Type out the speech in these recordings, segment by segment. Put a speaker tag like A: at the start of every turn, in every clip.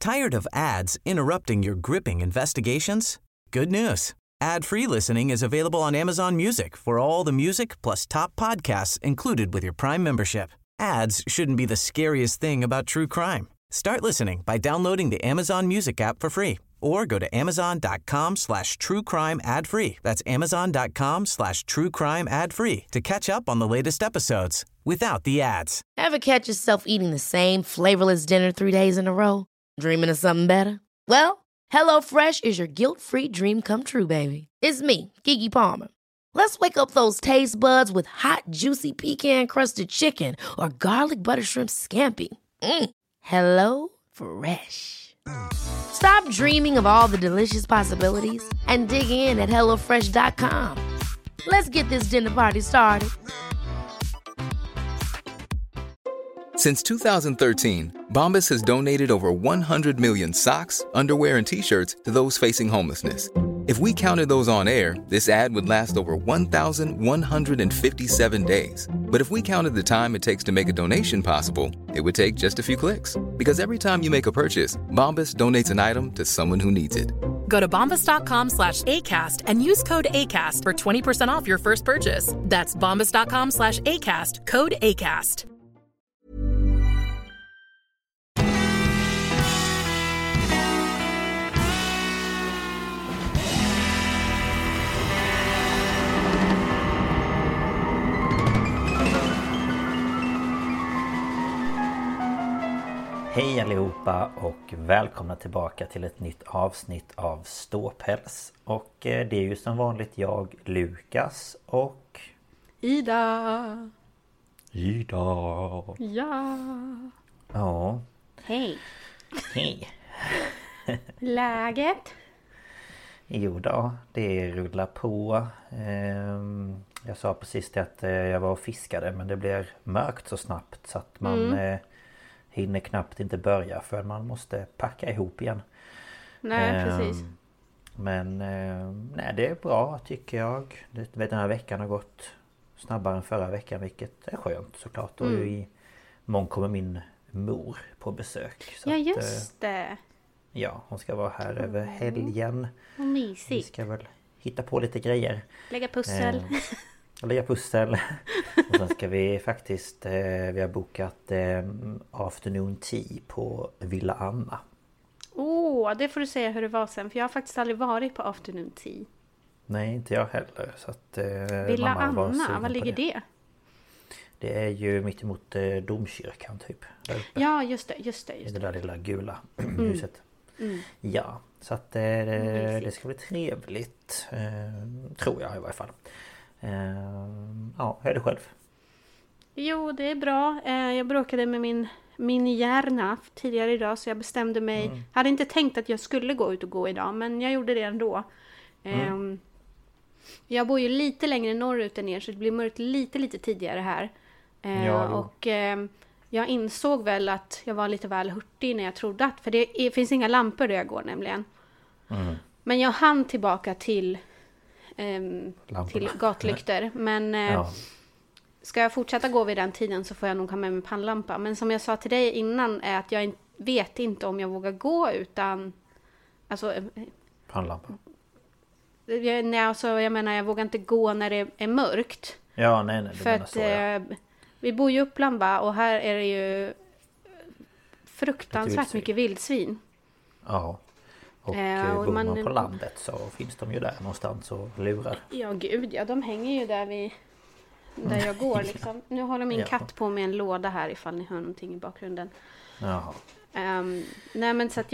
A: Tired of ads interrupting your gripping investigations? Good news. Ad-free listening is available on Amazon Music for all the music plus top podcasts included with your Prime membership. Ads shouldn't be the scariest thing about true crime. Start listening by downloading the Amazon Music app for free or go to amazon.com/truecrime ad-free. That's amazon.com/truecrime ad-free to catch up on the latest episodes without the ads.
B: Ever catch yourself eating the same flavorless dinner 3 days in a row? Dreaming of something better? Well, HelloFresh is your guilt-free dream come true, baby. It's me, Keke Palmer. Let's wake up those taste buds with hot, juicy pecan-crusted chicken or garlic butter shrimp scampi. Hello Fresh. Stop dreaming of all the delicious possibilities and dig in at HelloFresh.com. Let's get this dinner party started.
C: Since 2013, Bombas has donated over 100 million socks, underwear, and T-shirts to those facing homelessness. If we counted those on air, this ad would last over 1,157 days. But if we counted the time it takes to make a donation possible, it would take just a few clicks. Because every time you make a purchase, Bombas donates an item to someone who needs it.
D: Go to bombas.com/ACAST and use code ACAST for 20% off your first purchase. That's bombas.com/ACAST, code ACAST.
E: Hej allihopa och välkomna tillbaka till ett nytt avsnitt av Ståpäls. Och det är ju som vanligt jag, Lukas och...
F: Ida!
E: Ja. Ja.
F: Hej!
E: Hej!
F: Läget?
E: Jo då, det rullar på. Jag sa precis att jag var och fiskade, men det blir mörkt så snabbt så att man... hinner knappt inte börja för man måste packa ihop igen.
F: Nej, precis.
E: Men nej, det är bra tycker jag. Den här veckan har gått snabbare än förra veckan, vilket är skönt såklart. Och imorgon kommer min mor på besök. Så
F: ja, just det.
E: Ja, hon ska vara här över helgen.
F: Vad mysigt.
E: Vi ska väl hitta på lite grejer.
F: Lägga pussel.
E: Lägga pussel. Och sen ska vi faktiskt vi har bokat afternoon tea på Villa Anna.
F: Det får du säga hur det var sen, för jag har faktiskt aldrig varit på afternoon tea.
E: Nej, inte jag heller, så att
F: Villa Anna, var ligger det?
E: Det är ju mitt emot domkyrkan typ där uppe.
F: Ja, just det.
E: Det där lilla gula huset. Ja, så att det ska bli trevligt, tror jag i varje fall. Ja, hur är det själv?
F: Jo, det är bra. Jag bråkade med min hjärna tidigare idag, så jag bestämde mig. Hade inte tänkt att jag skulle gå ut och gå idag, men jag gjorde det ändå. Jag bor ju lite längre norrut än er, så det blir mörkt lite tidigare här. Och jag insåg väl att jag var lite väl hurtig när jag trodde att, för det finns inga lampor där jag går nämligen. Men jag hann tillbaka till gatlyktor. Men ska jag fortsätta gå vid den tiden så får jag nog ha med mig pannlampa. Men som jag sa till dig innan är att jag vet inte om jag vågar gå utan
E: pannlampa.
F: Jag menar, jag vågar inte gå när det är mörkt.
E: Ja, nej.
F: För att vi bor ju i Uppland, och här är det ju fruktansvärt mycket vildsvin.
E: Ja. Och bor man på landet så finns de ju där någonstans och lurar.
F: Ja, gud, ja, de hänger ju där där jag går liksom. Nu håller min katt på med en låda här ifall ni hör någonting i bakgrunden.
E: Jaha.
F: Nej, men så att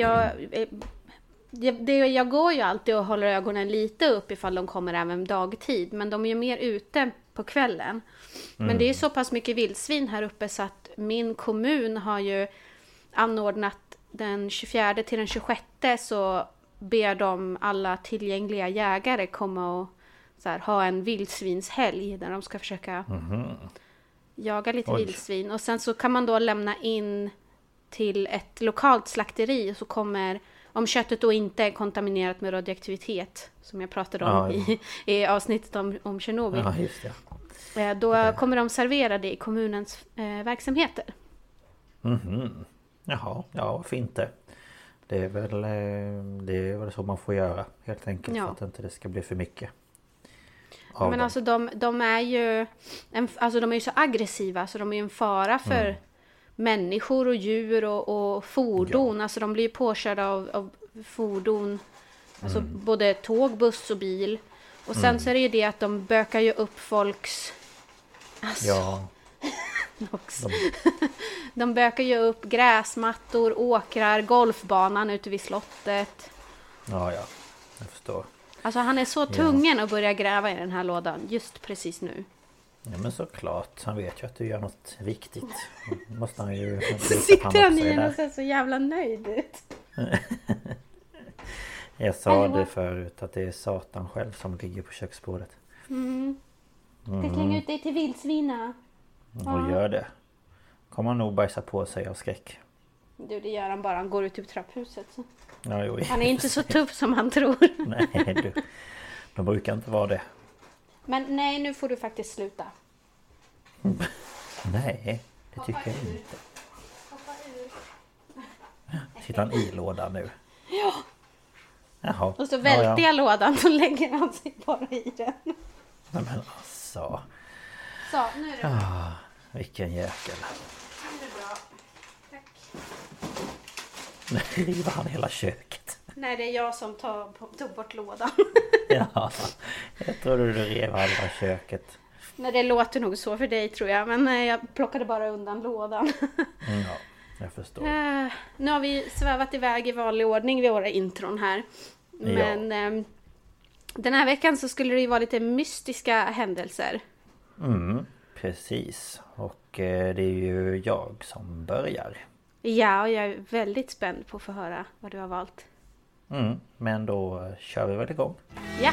F: jag går ju alltid och håller ögonen lite upp ifall de kommer även dagtid. Men de är ju mer ute på kvällen. Men det är så pass mycket vildsvin här uppe så att min kommun har ju anordnat den 24 till den 26 så ber de alla tillgängliga jägare komma och så här, ha en vildsvinshelg där de ska försöka jaga lite vildsvin. Och sen så kan man då lämna in till ett lokalt slakteri och så kommer, om köttet då inte är kontaminerat med radioaktivitet som jag pratade om i avsnittet om Tjernobyl.
E: Ja, just det.
F: Då kommer de servera det i kommunens verksamheter.
E: Jaha, ja, fint det. Det är väl så man får göra helt enkelt,
F: Ja.
E: för att inte det ska bli för mycket.
F: Men alltså de är ju de är ju så aggressiva, så de är ju en fara för människor och djur och fordon. Alltså de blir ju påkörda av fordon. Alltså både tåg, buss och bil. Och sen så är det ju det att de bökar ju upp folks... Alltså,
E: Ja.
F: de bökar ju upp gräsmattor, åkrar, golfbanan ute vid slottet.
E: Ja, jag förstår.
F: Alltså han är så tvungen att börja gräva i den här lådan just precis nu.
E: Ja, men såklart. Han vet ju att du gör något viktigt. Måste han ju...
F: Så sitter han i den och ser så jävla nöjd ut.
E: Jag sa det förut, att det är Satan själv som ligger på köksbordet.
F: Ska slänga ut dig till vildsvina.
E: Och gör det. Kommer han nog bajsa på sig av skräck.
F: Du, det gör han bara. Han går ut ur trapphuset. Så.
E: Ja, jo.
F: Han är inte så tuff som han tror.
E: Nej, du. De brukar inte vara det.
F: Men nej, nu får du faktiskt sluta.
E: Nej, det tycker jag inte. Sitter han i lådan nu?
F: Ja.
E: Jaha.
F: Och så välter jag lådan och lägger han sig bara i den.
E: Nej, men alltså.
F: Så, nu är det
E: Vilken jäkel.
F: Nu är det bra. Tack.
E: Nu river han hela köket.
F: Nej, det är jag som tog bort lådan.
E: Ja, jag trodde du rev halva köket.
F: Nej, det låter nog så för dig tror jag. Men jag plockade bara undan lådan.
E: Ja, jag förstår.
F: Nu har vi svävat iväg i vanlig ordning vid våra intron här. Men den här veckan så skulle det ju vara lite mystiska händelser.
E: Precis. Och det är ju jag som börjar.
F: Ja, och jag är väldigt spänd på att få höra vad du har valt.
E: Men då kör vi väl igång.
F: Ja.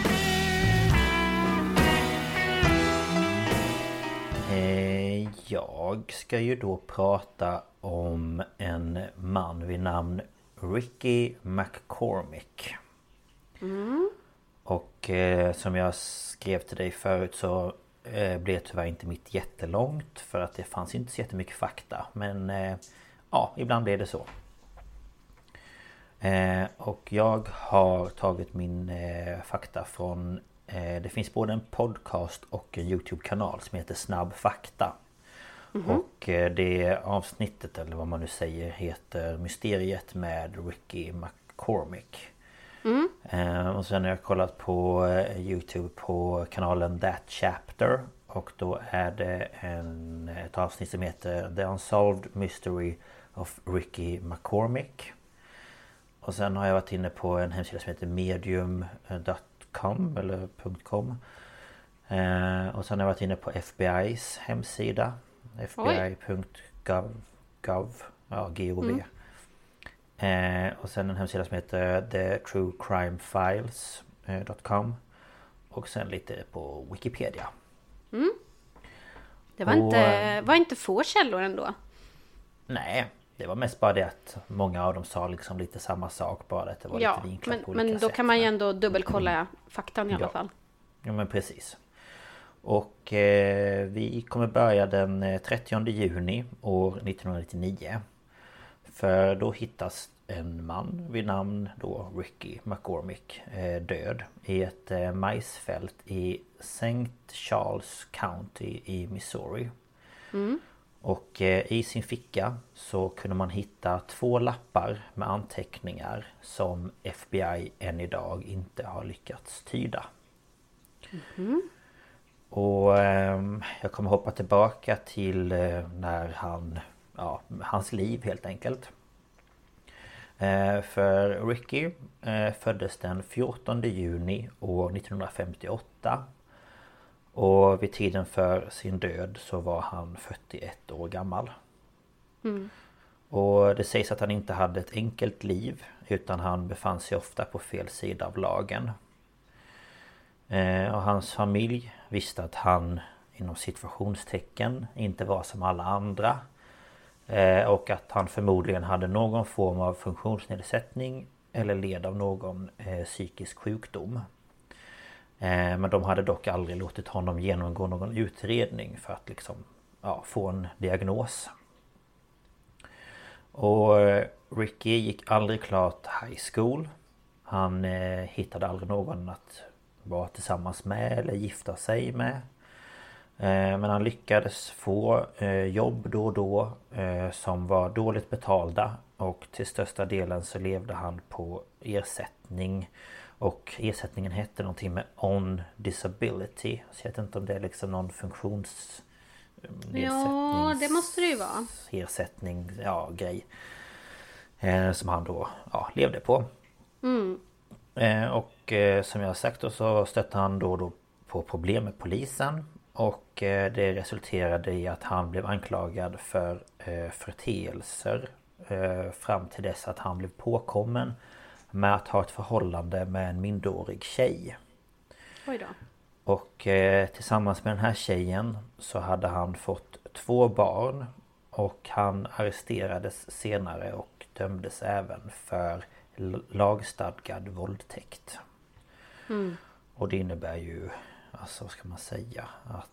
E: Jag ska ju då prata om en man vid namn Ricky McCormick. Och som jag skrev till dig förut så blev tyvärr inte mitt jättelångt, för att det fanns inte så jättemycket fakta. Men ja, ibland blev det så. Och jag har tagit min fakta från... det finns både en podcast och en YouTube-kanal som heter Snabb Fakta. Och det avsnittet, eller vad man nu säger, heter Mysteriet med Ricky McCormick. Och sen har jag kollat på YouTube på kanalen That Chapter. Och då är det ett avsnitt som heter The Unsolved Mystery of Ricky McCormick. Och sen har jag varit inne på en hemsida som heter medium.com eller .com. Och sen har jag varit inne på FBI's hemsida. fbi.gov. Ja, gov. Och sen en hemsida som heter thetruecrimefiles.com. Och sen lite på Wikipedia.
F: Det var inte få källor ändå.
E: Nej, det var mest bara det att många av dem sa liksom lite samma sak, bara att det var lite vinklat på olika
F: men då
E: sätt.
F: kan man ju ändå dubbelkolla faktan i alla fall.
E: Ja, men precis. Och vi kommer börja den 30 juni år 1999. För då hittas en man vid namn då Ricky McCormick död i ett majsfält i St. Charles County i Missouri. Och i sin ficka så kunde man hitta 2 lappar med anteckningar som FBI än idag inte har lyckats tyda. Och jag kommer hoppa tillbaka till när hans liv helt enkelt. För Ricky föddes den 14 juni år 1958. Och vid tiden för sin död så var han 41 år gammal. Och det sägs att han inte hade ett enkelt liv, utan han befann sig ofta på fel sida av lagen. Och hans familj visste att han inom situationstecken inte var som alla andra. Och att han förmodligen hade någon form av funktionsnedsättning eller led av någon psykisk sjukdom. Men de hade dock aldrig låtit honom genomgå någon utredning för att liksom, få en diagnos. Och Ricky gick aldrig klart high school. Han hittade aldrig någon att vara tillsammans med eller gifta sig med. Men han lyckades få jobb då och då som var dåligt betalda. Och till största delen så levde han på ersättning. Och ersättningen hette någonting med on disability. Så jag vet inte om det är liksom någon
F: Ja, det måste det ju vara.
E: Ersättning, ja, grej. Som han då levde på. Och som jag har sagt då, så stötte han då på problem med polisen. Och det resulterade i att han blev anklagad för förteelser fram till dess att han blev påkommen med att ha ett förhållande med en minderårig tjej.
F: Oj då.
E: Och tillsammans med den här tjejen så hade han fått 2 barn. Och han arresterades senare och dömdes även för lagstadgad våldtäkt. Och det innebär ju, alltså vad ska man säga,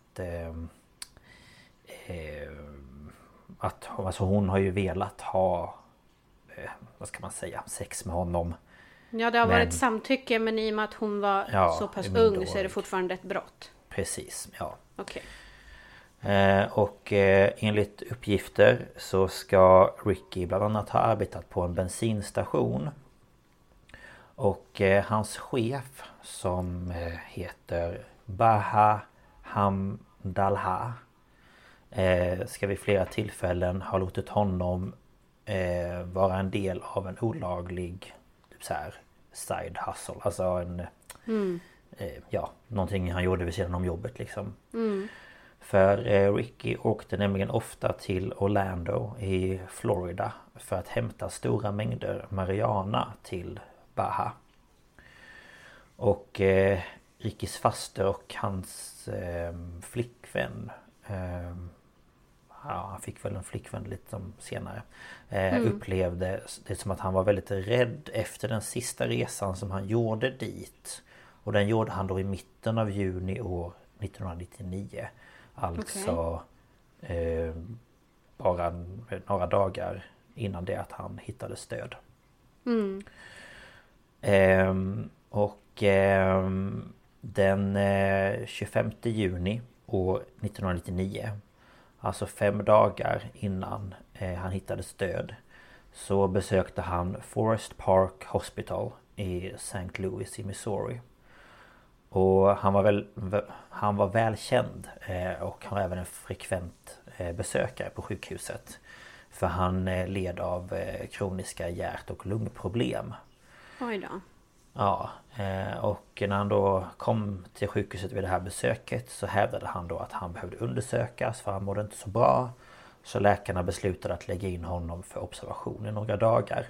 E: att alltså hon har ju velat ha vad ska man säga, sex med honom.
F: Ja, det har varit samtycke, men i och med att hon var så pass ung så är det fortfarande ett brott.
E: Precis, ja.
F: Okej.
E: Och enligt uppgifter så ska Ricky bland annat ha arbetat på en bensinstation. Och hans chef som heter Baha Hamdallah ska vid flera tillfällen ha låtit honom vara en del av en olaglig typ så här side hustle. Alltså en någonting han gjorde vid sidan om jobbet liksom. För Ricky åkte nämligen ofta till Orlando i Florida för att hämta stora mängder marijuana till Baha. Och Rickys faster och hans flickvän, han fick väl en flickvän lite senare, upplevde det som att han var väldigt rädd efter den sista resan som han gjorde dit. Och den gjorde han då i mitten av juni år 1999. Alltså bara några dagar innan det att han hittade stöd. Den 25 juni år 1999, alltså 5 dagar innan han hittade stöd, så besökte han Forest Park Hospital i St. Louis i Missouri. Och han var välkänd och han var även en frekvent besökare på sjukhuset. För han led av kroniska hjärt- och lungproblem.
F: Oj då.
E: Ja, och när han då kom till sjukhuset vid det här besöket så hävdade han då att han behövde undersökas för han mådde inte så bra. Så läkarna beslutade att lägga in honom för observation i några dagar.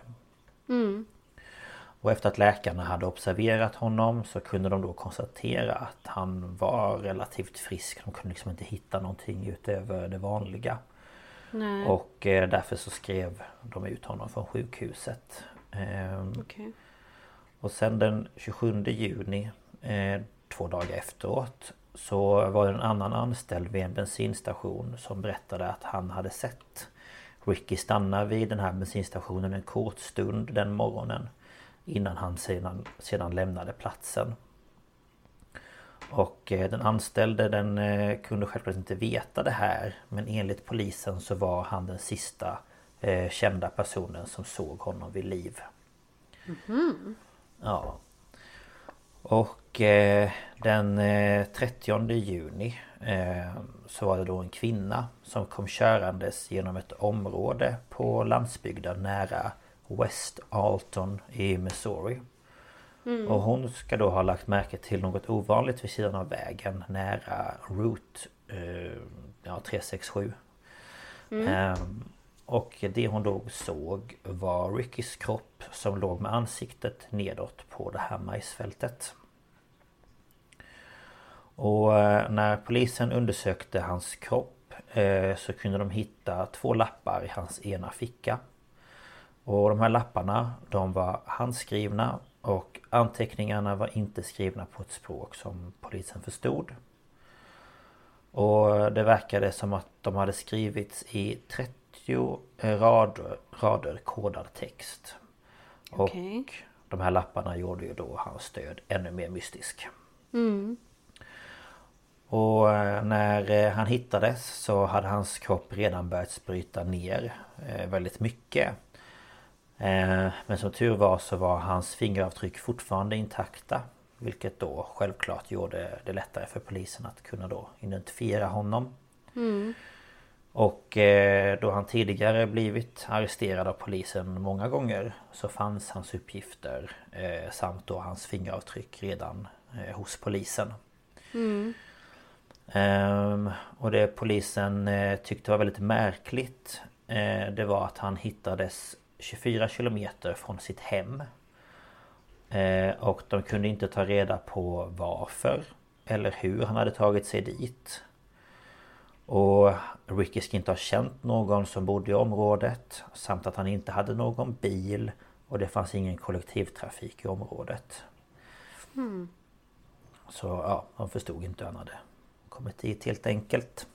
E: Och efter att läkarna hade observerat honom så kunde de då konstatera att han var relativt frisk. De kunde liksom inte hitta någonting utöver det vanliga.
F: Nej.
E: Och därför så skrev de ut honom från sjukhuset.
F: Okej.
E: Och sen den 27 juni, 2 dagar efteråt, så var det en annan anställd vid en bensinstation som berättade att han hade sett Ricky stanna vid den här bensinstationen en kort stund den morgonen innan han sedan lämnade platsen. Och den anställde kunde självklart inte veta det här, men enligt polisen så var han den sista kända personen som såg honom vid liv. Ja. Och den 30 juni så var det då en kvinna som kom körandes genom ett område på landsbygden nära West Alton i Missouri. Och hon ska då ha lagt märke till något ovanligt vid sidan av vägen nära Route 367. Och det hon då såg var Rickys kropp som låg med ansiktet nedåt på det här majsfältet. Och när polisen undersökte hans kropp så kunde de hitta 2 lappar i hans ena ficka. Och de här lapparna, de var handskrivna och anteckningarna var inte skrivna på ett språk som polisen förstod. Och det verkade som att de hade skrivits i 50 rader kodad text. Och de här lapparna gjorde ju då hans död ännu mer mystisk. Och när han hittades så hade hans kropp redan börjat bryta ner väldigt mycket. Men som tur var så var hans fingeravtryck fortfarande intakta. Vilket då självklart gjorde det lättare för polisen att kunna då identifiera honom. Och då han tidigare blivit arresterad av polisen många gånger så fanns hans uppgifter samt då hans fingeravtryck redan hos polisen. Och det polisen tyckte var väldigt märkligt det var att han hittades 24 kilometer från sitt hem. Och de kunde inte ta reda på varför eller hur han hade tagit sig dit. Och Ricky ska inte ha känt någon som bodde i området samt att han inte hade någon bil och det fanns ingen kollektivtrafik i området. Så ja, de förstod inte hur han hade kommit dit helt enkelt.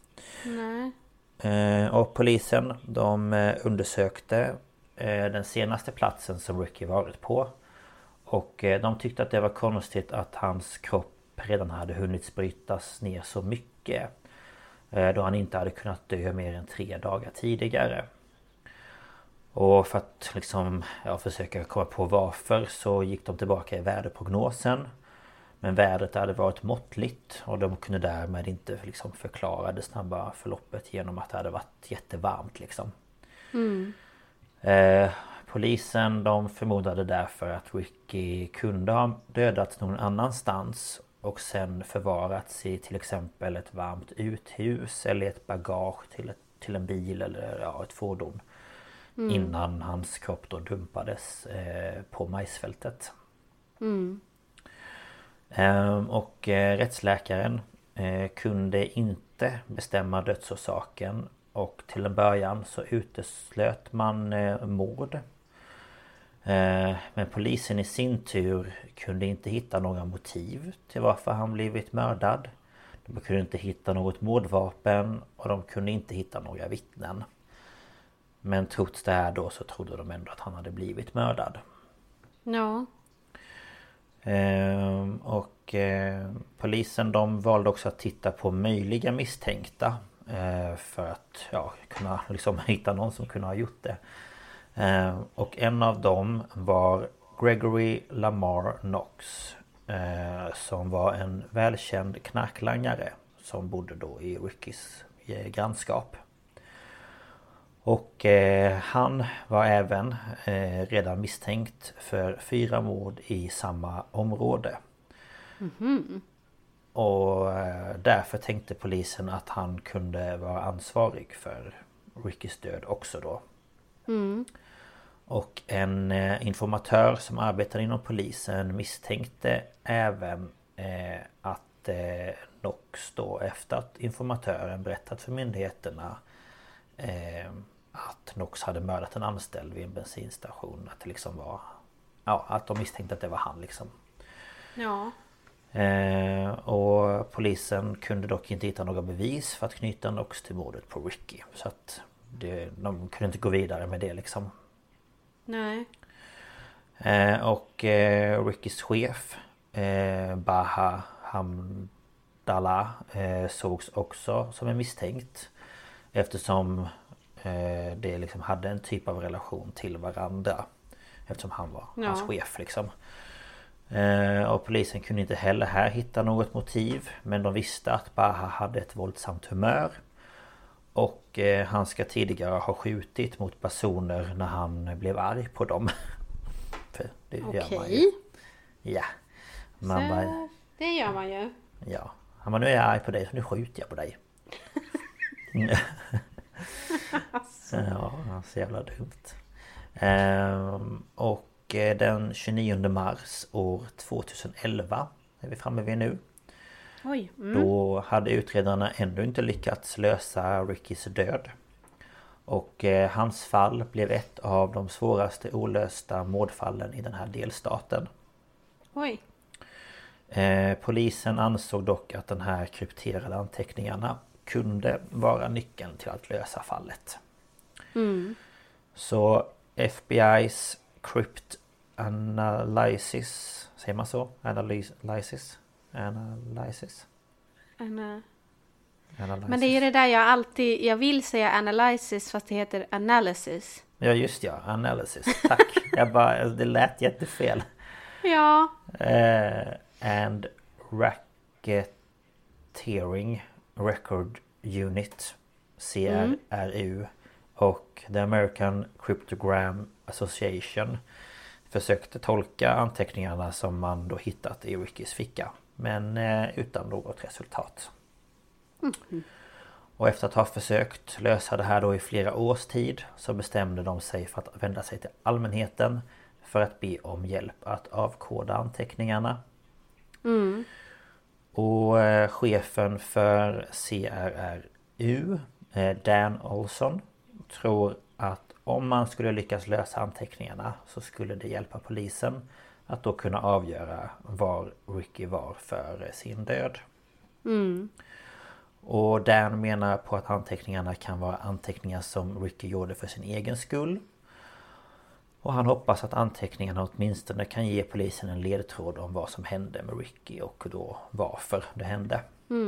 E: Och polisen de undersökte den senaste platsen som Ricky varit på. Och de tyckte att det var konstigt att hans kropp redan hade hunnit brytas ner så mycket. Då han inte hade kunnat dö mer än 3 dagar tidigare. Och för att liksom, försöka komma på varför så gick de tillbaka i väderprognosen. Men vädret hade varit måttligt och de kunde därmed inte liksom förklara det snabba förloppet genom att det hade varit jättevarmt liksom. Polisen de förmodade därför att Ricky kunde ha dödats någon annanstans och sen förvarats i till exempel ett varmt uthus eller ett bagage till en bil eller ett fordon. Innan hans kropp då dumpades på majsfältet. Och rättsläkaren kunde inte bestämma dödsorsaken och till en början så uteslöt man mord. Men polisen i sin tur kunde inte hitta några motiv till varför han blivit mördad. De kunde inte hitta något mordvapen och de kunde inte hitta några vittnen. Men trots det här då så trodde de ändå att han hade blivit mördad.
F: Ja.
E: Och polisen de valde också att titta på möjliga misstänkta för att kunna liksom hitta någon som kunde ha gjort det. Och en av dem var Gregory Lamar Knox som var en välkänd knarklangare som bodde då i Rickys grannskap. Och han var även redan misstänkt för 4 mord i samma område. Och därför tänkte polisen att han kunde vara ansvarig för Rickys död också då. Och en informatör som arbetade inom polisen misstänkte även att Knox då efter att informatören berättat för myndigheterna att Knox hade mördat en anställd vid en bensinstation. Att det liksom var... att de misstänkte att det var han liksom.
F: Ja.
E: Och polisen kunde dock inte hitta några bevis för att knyta Knox till mordet på Ricky. Så att de kunde inte gå vidare med det liksom.
F: Nej.
E: Och Rickys chef Baha Hamdallah sågs också som en misstänkt. Eftersom det liksom hade en typ av relation till varandra. Eftersom han var hans chef liksom. Och polisen kunde inte heller här hitta något motiv. Men de visste att Baha hade ett våldsamt humör. Och han ska tidigare ha skjutit mot personer när han blev arg på dem. För det gör man ju. Ja.
F: Det gör man ju.
E: Ja. Men nu är jag arg på dig så nu skjuter jag på dig. Ja, så jävla dumt. Och den 29 mars år 2011 är vi framme vid nu.
F: Oj.
E: Då hade utredarna ändå inte lyckats lösa Rickys död. Och hans fall blev ett av de svåraste olösta mordfallen i den här delstaten.
F: Oj.
E: Polisen ansåg dock att den här krypterade anteckningarna kunde vara nyckeln till att lösa fallet. Så FBI's Cryptanalysis, säger man så? Analysis.
F: Men det är ju det där jag vill säga analysis fast det heter analysis.
E: Ja just ja, analysis, tack. Det lät jättefel.
F: Ja.
E: And Racketeering Record Unit, CRU, och The American Cryptogram Association försökte tolka anteckningarna som man då hittat i Rickys ficka, men utan något resultat. Och efter att ha försökt lösa det här då i flera års tid så bestämde de sig för att vända sig till allmänheten för att be om hjälp att avkoda anteckningarna. Och chefen för CRU, Dan Olson, tror att om man skulle lyckas lösa anteckningarna så skulle det hjälpa polisen att då kunna avgöra var Ricky var för sin död. Och Dan menar på att anteckningarna kan vara anteckningar som Ricky gjorde för sin egen skull. Och han hoppas att anteckningarna åtminstone kan ge polisen en ledtråd om vad som hände med Ricky och då varför det hände.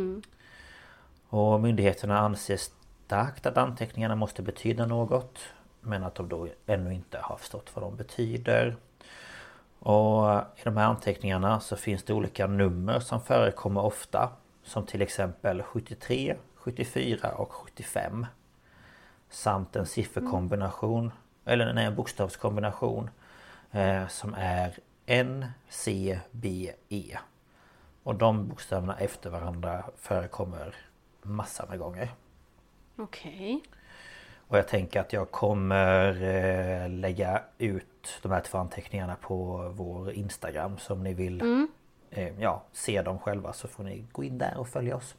E: Och myndigheterna anser starkt att anteckningarna måste betyda något, men att de då ännu inte har förstått vad de betyder. Och i de här anteckningarna så finns det olika nummer som förekommer ofta, som till exempel 73, 74 och 75. Samt en sifferkombination, eller en bokstavskombination som är NCBE. Och de bokstäverna efter varandra förekommer massor med gånger.
F: Okej.
E: Och jag tänker att jag kommer lägga ut de här två anteckningarna på vår Instagram. Så om ni vill se dem själva så får ni gå in där och följa oss.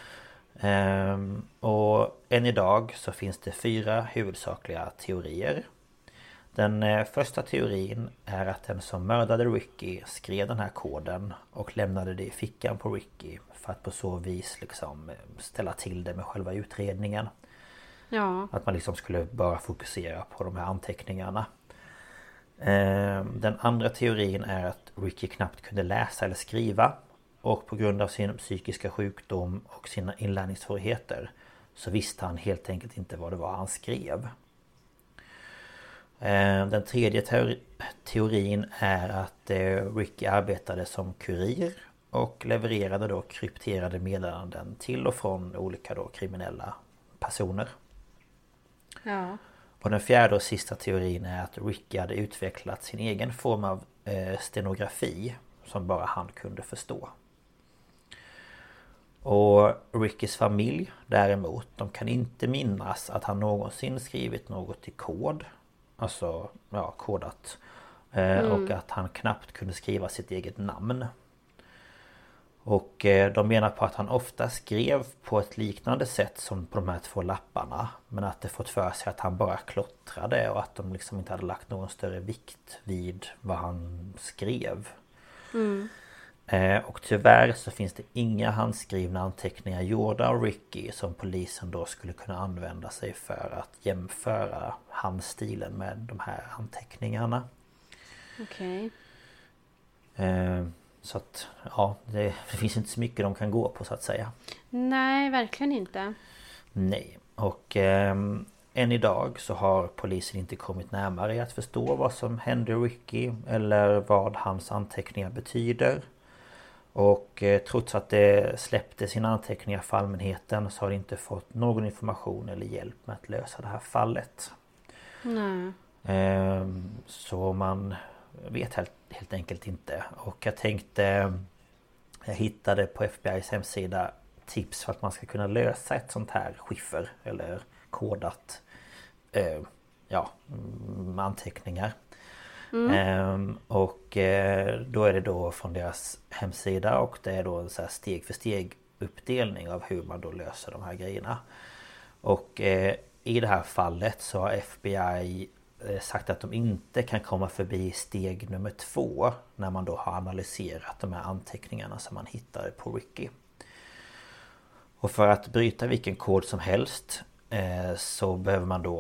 E: Och än idag så finns det 4 huvudsakliga teorier. Den första teorin är att den som mördade Ricky skrev den här koden och lämnade det i fickan på Ricky för att på så vis liksom ställa till det med själva utredningen.
F: Ja.
E: Att man liksom skulle bara fokusera på de här anteckningarna. Den andra teorin är att Ricky knappt kunde läsa eller skriva, och på grund av sin psykiska sjukdom och sina inlärningssvårigheter så visste han helt enkelt inte vad det var han skrev. Den tredje teorin är att Ricky arbetade som kurir och levererade då krypterade meddelanden till och från olika då kriminella personer.
F: Ja.
E: Och den fjärde och sista teorin är att Ricky hade utvecklat sin egen form av stenografi som bara han kunde förstå. Och Rickys familj däremot, de kan inte minnas att han någonsin skrivit något i kod. Alltså kodat. Och att han knappt kunde skriva sitt eget namn. Och de menar på att han ofta skrev på ett liknande sätt som på de här 2 lapparna. Men att det fått för sig att han bara klottrade och att de liksom inte hade lagt någon större vikt vid vad han skrev. Och tyvärr så finns det inga handskrivna anteckningar gjorda av Ricky som polisen då skulle kunna använda sig för att jämföra handstilen med de här anteckningarna.
F: Okej.
E: Så att det finns inte så mycket de kan gå på så att säga.
F: Nej, verkligen inte.
E: Nej, och än idag så har polisen inte kommit närmare att förstå vad som hände Ricky eller vad hans anteckningar betyder. Och trots att det släppte sina anteckningar för allmänheten så har det inte fått någon information eller hjälp med att lösa det här fallet.
F: Nej.
E: Så man vet helt enkelt inte. Och jag hittade på FBI:s hemsida tips för att man ska kunna lösa ett sånt här skiffer eller kodat anteckningar. Och då är det då från deras hemsida, och det är då en så här steg för steg uppdelning av hur man då löser de här grejerna. Och i det här fallet så har FBI sagt att de inte kan komma förbi steg nummer 2 när man då har analyserat de här anteckningarna som man hittade på Ricky. Och för att bryta vilken kod som helst så behöver man då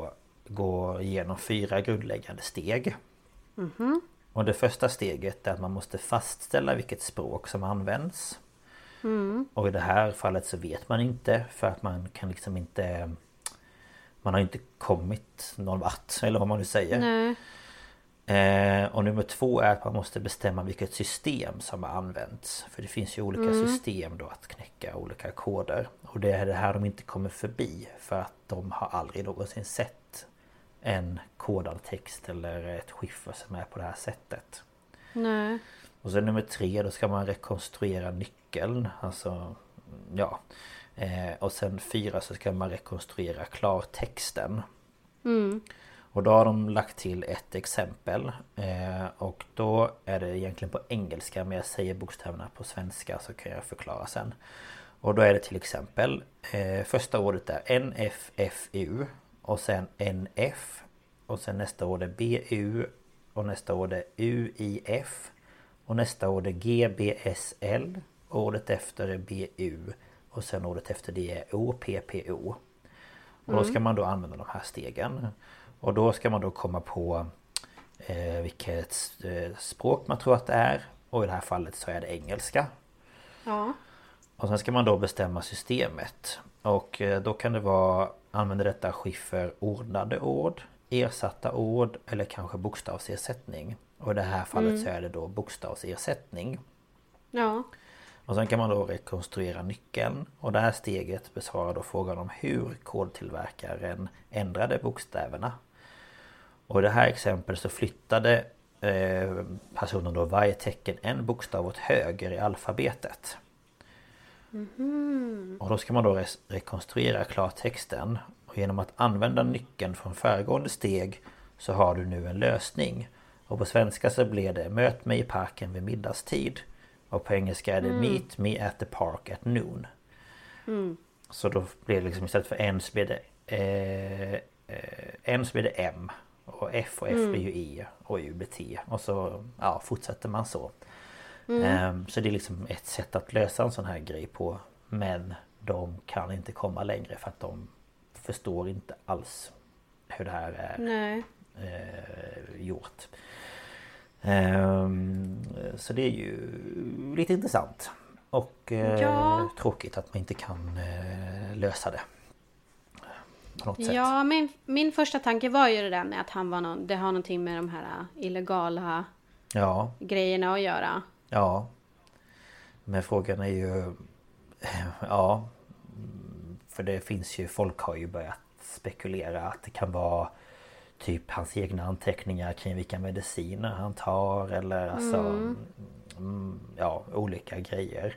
E: gå igenom 4 grundläggande steg. Och det första steget är att man måste fastställa vilket språk som används. Och i det här fallet så vet man inte, för att man kan liksom inte... Man har inte kommit någon vart, eller vad man nu säger.
F: Nej.
E: Och nummer 2 är att man måste bestämma vilket system som har använts. För det finns ju olika system då att knäcka olika koder. Och det är det här de inte kommer förbi, för att de har aldrig någonsin sett en kodad text eller ett skiffer som är på det här sättet.
F: Nej.
E: Och sen nummer 3, då ska man rekonstruera nyckeln. Alltså, ja. Och sen 4 så ska man rekonstruera klartexten. Och då har de lagt till ett exempel. Och då är det egentligen på engelska, men jag säger bokstäverna på svenska så kan jag förklara sen. Och då är det till exempel första ordet är NFFU och sen NF. Och sen nästa ord är BU och nästa ord är UIF. Och nästa ord är GBSL. Och ordet efter är BU. Och sen ordet efter det är OPPO. Och då ska man då använda de här stegen. Och då ska man då komma på vilket språk man tror att det är. Och i det här fallet så är det engelska.
F: Ja.
E: Och sen ska man då bestämma systemet. Och då kan det vara, använder detta skiffer ordnade ord, ersatta ord eller kanske bokstavsersättning. Och i det här fallet så är det då bokstavsersättning.
F: Ja.
E: Och sen kan man då rekonstruera nyckeln. Och det här steget besvarar då frågan om hur kodtillverkaren ändrade bokstäverna. Och i det här exemplet så flyttade personen då varje tecken en bokstav åt höger i alfabetet. Och då ska man då rekonstruera klartexten. Och genom att använda nyckeln från föregående steg så har du nu en lösning. Och på svenska så blir det möt mig i parken vid middagstid. Och på engelska är det meet me at the park at noon. Så då blir det liksom istället för N så blir det M. Och F och F blir ju E och U blir T. Och så fortsätter man så. Så det är liksom ett sätt att lösa en sån här grej på. Men de kan inte komma längre för att de förstår inte alls hur det här är gjort. Så det är ju lite intressant. Och tråkigt att man inte kan lösa det. På något sätt.
F: Ja, min första tanke var ju det där med att han var det har någonting med de här illegala grejerna att göra.
E: Ja. Men frågan är ju för det finns ju, folk har ju börjat spekulera att det kan vara typ hans egna anteckningar kring vilka mediciner han tar eller alltså olika grejer.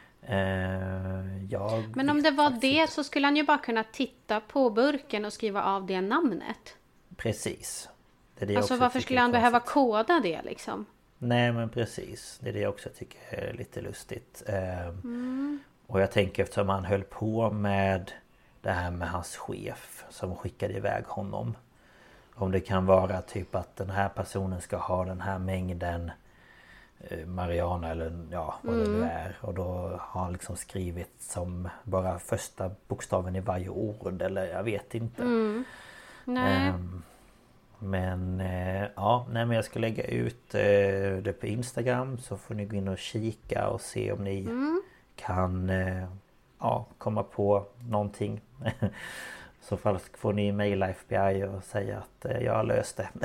F: Men om det var det så skulle han ju bara kunna titta på burken och skriva av det namnet.
E: Precis. Det är det
F: alltså varför skulle han behöva koda det liksom?
E: Nej men precis. Det är det jag också tycker är lite lustigt. Och jag tänker eftersom han höll på med det här med hans chef som skickade iväg honom. Om det kan vara typ att den här personen ska ha den här mängden marijuana eller vad det nu är. Och då har han liksom skrivit som bara första bokstaven i varje ord eller jag vet inte.
F: Nej.
E: Men jag ska lägga ut det på Instagram så får ni gå in och kika och se om ni kan komma på någonting. Så fall får ni mejla FBI och säga att jag har löst det.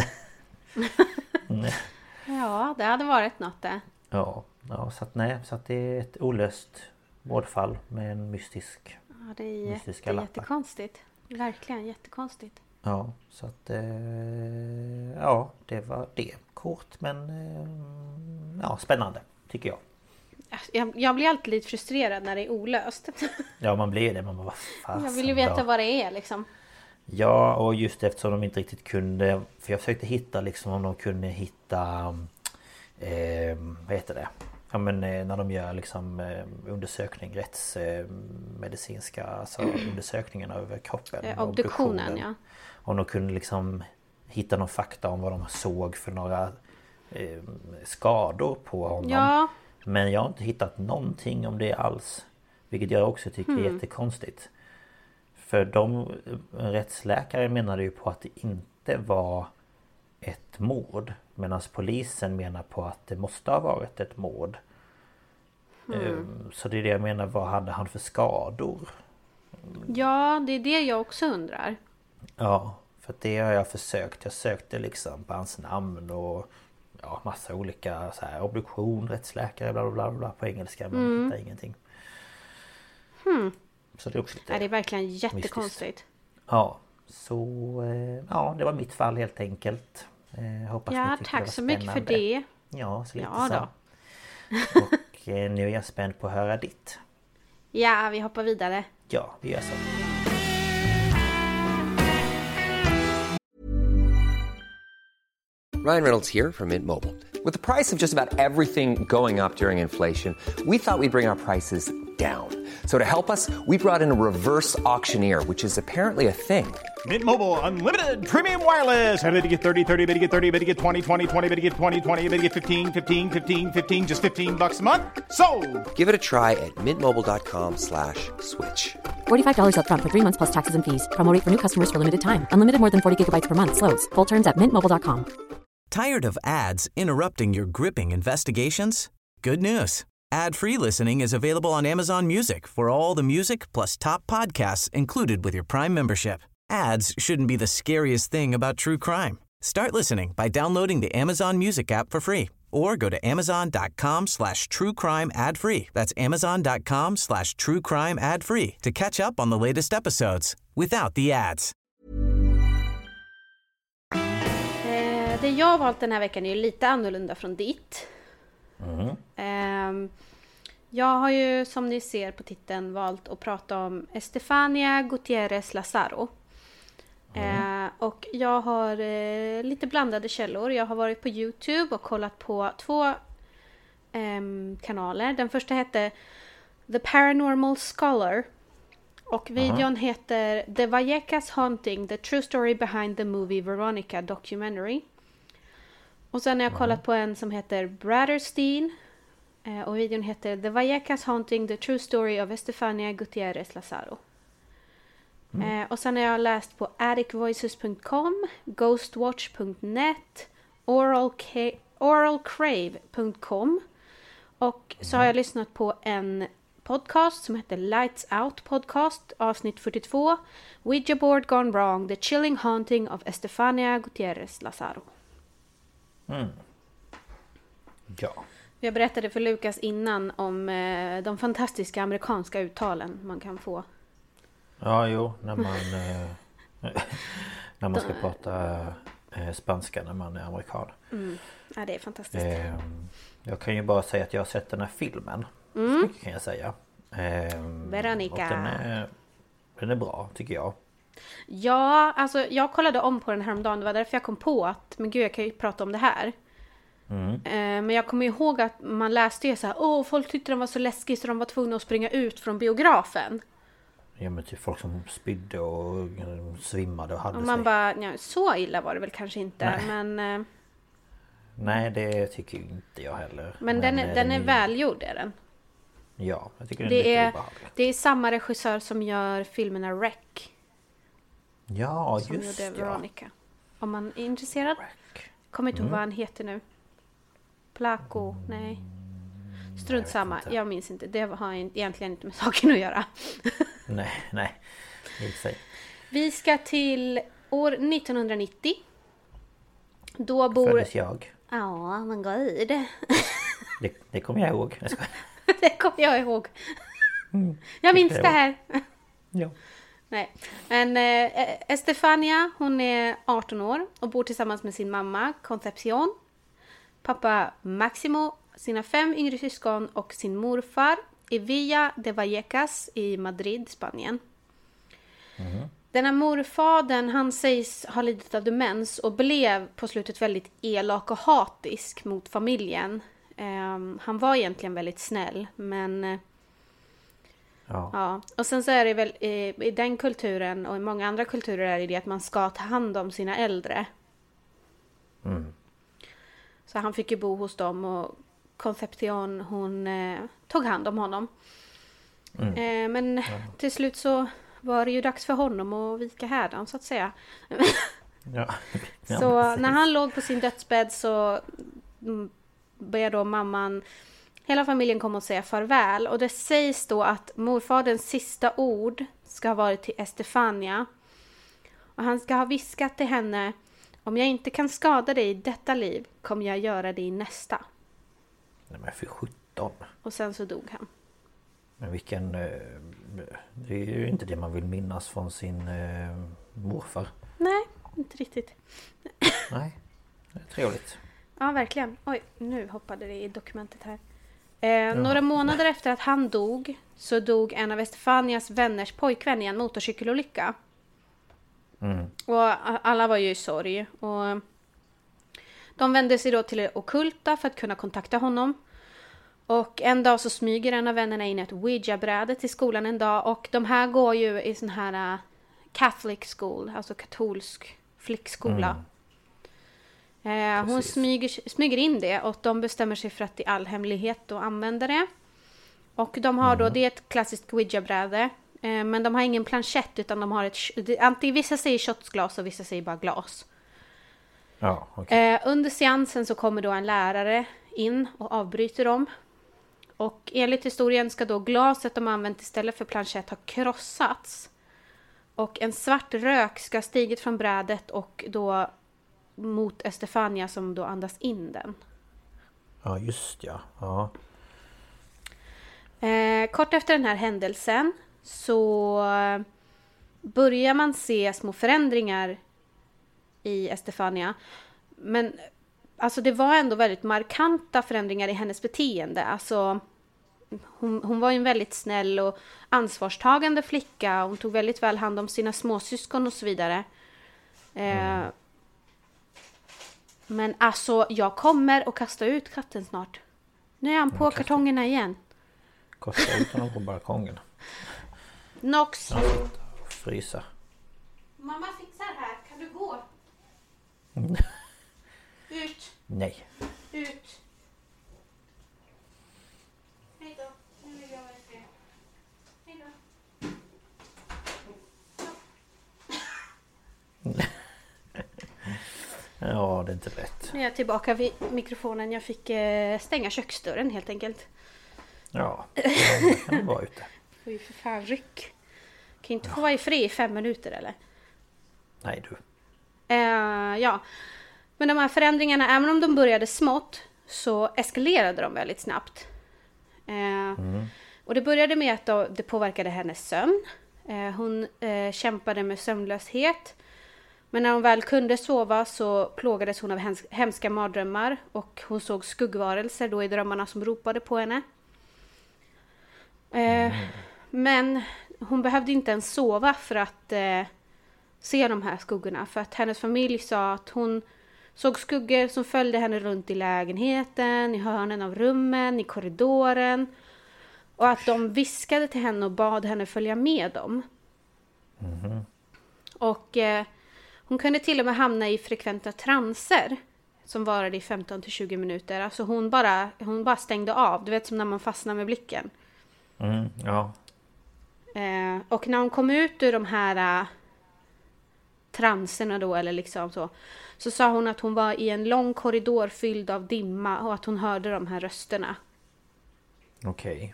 F: Ja, det hade varit något det.
E: Ja, så att det är ett olöst mordfall med en mystisk
F: det är jättekonstigt. Verkligen jättekonstigt.
E: Ja, så att det var det. Kort men spännande tycker jag.
F: Jag blir alltid lite frustrerad när det är olöst.
E: Ja, man blir det. Man bara,
F: jag vill ju veta vad det är liksom.
E: Ja, och just eftersom de inte riktigt kunde... För jag försökte hitta liksom om de kunde hitta... vad heter det? Ja, men när de gör liksom undersökning, rättsmedicinska alltså undersökningen över kroppen.
F: Obduktionen, ja.
E: Om de kunde liksom hitta någon fakta om vad de såg för några skador på honom.
F: Ja.
E: Men jag har inte hittat någonting om det alls. Vilket jag också tycker är jättekonstigt. För de rättsläkare menade ju på att det inte var ett mord. Medan polisen menar på att det måste ha varit ett mord. Så det är det jag menar, vad hade han för skador?
F: Ja, det är det jag också undrar.
E: Ja, för det har jag försökt. Jag sökte liksom på hans namn och massa olika så här, obduktion, rättsläkare, bla bla bla på engelska. Men hittade ingenting. Så det är också lite
F: det är verkligen jättekonstigt.
E: Mystiskt. Ja, så det var mitt fall helt enkelt. Hoppas ni tyckte
F: tack
E: det var
F: så mycket för
E: spännande.
F: det.
E: Ja, så lite
F: Ja
E: så.
F: då.
E: Och nu är jag spänd på att höra ditt.
F: Ja, vi hoppar vidare.
E: Ja, vi gör så.
G: Ryan Reynolds here from Mint Mobile. With the price of just about everything going up during inflation, we thought we'd bring our prices down. So to help us, we brought in a reverse auctioneer, which is apparently a thing.
H: Mint Mobile Unlimited Premium Wireless. How to get 30, 30, bit to get 30, bit to get 20, 20, 20, bit to get 20, 20, bit to get 15, 15, 15, 15, just $15 a month? Sold!
G: Give it a try at mintmobile.com/switch.
I: $45 up front for 3 months plus taxes and fees. Promo rate for new customers for limited time. Unlimited more than 40 gigabytes per month. Slows full terms at mintmobile.com.
A: Tired of ads interrupting your gripping investigations? Good news. Ad-free listening is available on Amazon Music for all the music plus top podcasts included with your Prime membership. Ads shouldn't be the scariest thing about true crime. Start listening by downloading the Amazon Music app for free or go to amazon.com/truecrime ad-free. That's amazon.com/truecrime ad-free to catch up on the latest episodes without the ads.
F: Det jag har valt den här veckan är ju lite annorlunda från ditt. Jag har ju, som ni ser på titeln, valt att prata om Estefania Gutiérrez Lazaro. Och jag har lite blandade källor. Jag har varit på YouTube och kollat på 2 kanaler. Den första hette The Paranormal Scholar. Och videon heter The Vallecas Haunting, The True Story Behind the Movie Veronica Documentary. Och sen har jag kollat på en som heter Bratterstein. Och videon heter The Vallecas Haunting, The True Story of Estefania Gutiérrez Lazaro. Och sen har jag läst på addictvoices.com, ghostwatch.net, oralcrave.com. Och så har jag lyssnat på en podcast som heter Lights Out Podcast, avsnitt 42, Ouija Board Gone Wrong, The Chilling Haunting of Estefania Gutiérrez Lazaro.
E: Ja.
F: Jag berättade för Lukas innan om de fantastiska amerikanska uttalen man kan få.
E: Ja, jo, när man ska prata spanska när man är amerikan.
F: Ja, det är fantastiskt.
E: Jag kan ju bara säga att jag har sett den här filmen. Så mycket kan jag säga.
F: Veronica.
E: Den är bra, tycker jag.
F: Ja, alltså jag kollade om på den här om dagen. Det var därför jag kom på att, men gud, jag kan ju prata om det här. Men jag kommer ihåg att man läste ju så här, folk tyckte den var så läskig så de var tvungna att springa ut från biografen.
E: Ja, men typ folk som spydde och svimmade och hade
F: och man
E: sig.
F: bara, ja, så illa var det väl kanske inte.
E: Nej.
F: Men
E: nej, det tycker inte jag heller.
F: Men den är välgjord, är den.
E: Ja, jag tycker den är lite obehaglig.
F: Det är samma regissör som gör filmerna Wreck.
E: Ja,
F: som
E: just
F: gjorde
E: det.
F: Om man är intresserad.
E: Wreck.
F: Kommer inte ihåg vad han heter nu. Placo, nej. Strunt samma, jag minns inte. Det har egentligen inte med saken att göra.
E: nej.
F: Vi ska till år 1990. Då bor...
E: Föddes jag.
F: Ja, men gud.
E: Det kommer jag ihåg.
F: Det kommer jag ihåg. Jag minns det här.
E: Ja.
F: Nej. Men Estefania, hon är 18 år och bor tillsammans med sin mamma Concepción, pappa Maximo, sina 5 yngre syskon och sin morfar i Villa de Vallecas i Madrid, Spanien. Den här morfadern, han sägs ha lidit av demens och blev på slutet väldigt elak och hatisk mot familjen. Han var egentligen väldigt snäll, men... Ja. Och sen så är det väl i den kulturen och i många andra kulturer är det att man ska ta hand om sina äldre. Så han fick ju bo hos dem och Concepción, hon tog hand om honom. Men till slut så var det ju dags för honom att vika härdan så att säga.
E: Ja.
F: Så när han låg på sin dödsbädd så började då mamman, hela familjen kom och säga farväl. Och det sägs då att morfaderns sista ord ska ha varit till Estefania. Och han ska ha viskat till henne: om jag inte kan skada dig i detta liv kommer jag göra det i nästa.
E: Nej men för 17.
F: Och sen så dog han.
E: Men vilken... Det är ju inte det man vill minnas från sin morfar.
F: Nej, inte riktigt.
E: Nej, det är trevligt.
F: Ja, verkligen. Oj, nu hoppade det i dokumentet här. Några månader efter att han dog så dog en av Estefanias vänners pojkvän i en motorcykelolycka. Och alla var ju i sorg. Och de vände sig då till det ockulta för att kunna kontakta honom. Och en dag så smyger en av vännerna in ett Ouija-bräde till skolan en dag. Och de här går ju i sån här Catholic school, alltså katolsk flickskola. Hon smyger in det och de bestämmer sig för att i all hemlighet att använda det. Och de har då, det är ett klassiskt Ouija-bräde. Men de har ingen planchett utan de har antingen vissa säger shotsglas och vissa säger bara glas.
E: Ja, okay.
F: Under seansen så kommer då en lärare in och avbryter dem. Och enligt historien ska då glaset de använt istället för planchett ha krossats. Och en svart rök ska ha stigit från brädet och då mot Estefania som då andas in den.
E: Ja, just ja.
F: Kort efter den här händelsen så börjar man se små förändringar i Estefania. Men alltså det var ändå väldigt markanta förändringar i hennes beteende. Alltså hon var ju en väldigt snäll och ansvarstagande flicka. Hon tog väldigt väl hand om sina småsyskon och så vidare. Men alltså jag kommer att kasta ut katten snart. Nu är han på kartongerna igen.
E: Kasta ut honom på balkongen.
F: Nox.
E: Frysa.
F: Mamma fixar här. Kan du gå? Ut.
E: Nej.
F: Ut. Hej då. Nu vill jag vara i fred. Hej då.
E: Ja, det är inte lätt.
F: Nu är jag tillbaka vid mikrofonen. Jag fick stänga köksdörren helt enkelt.
E: Ja, det kan vara ute.
F: Får ju för fan ryck. Kan inte få vara i fred i 5 minuter eller?
E: Nej du.
F: Ja. Men de här förändringarna, även om de började smått, så eskalerade de väldigt snabbt. Och det började med att det påverkade hennes sömn. Hon kämpade med sömnlöshet. Men när hon väl kunde sova så plågades hon av hemska mardrömmar. Och hon såg skuggvarelser då i drömmarna som ropade på henne. Men hon behövde inte ens sova för att se de här skuggorna. För att hennes familj sa att hon såg skuggor som följde henne runt i lägenheten, i hörnen av rummen, i korridoren. Och att de viskade till henne och bad henne följa med dem. Och hon kunde till och med hamna i frekventa transer som varade i 15-20 minuter. Alltså hon bara stängde av. Du vet, som när man fastnar med blicken.
E: Ja.
F: Och när hon kom ut ur de här transerna då, eller liksom så sa hon att hon var i en lång korridor fylld av dimma och att hon hörde de här rösterna.
E: Okej.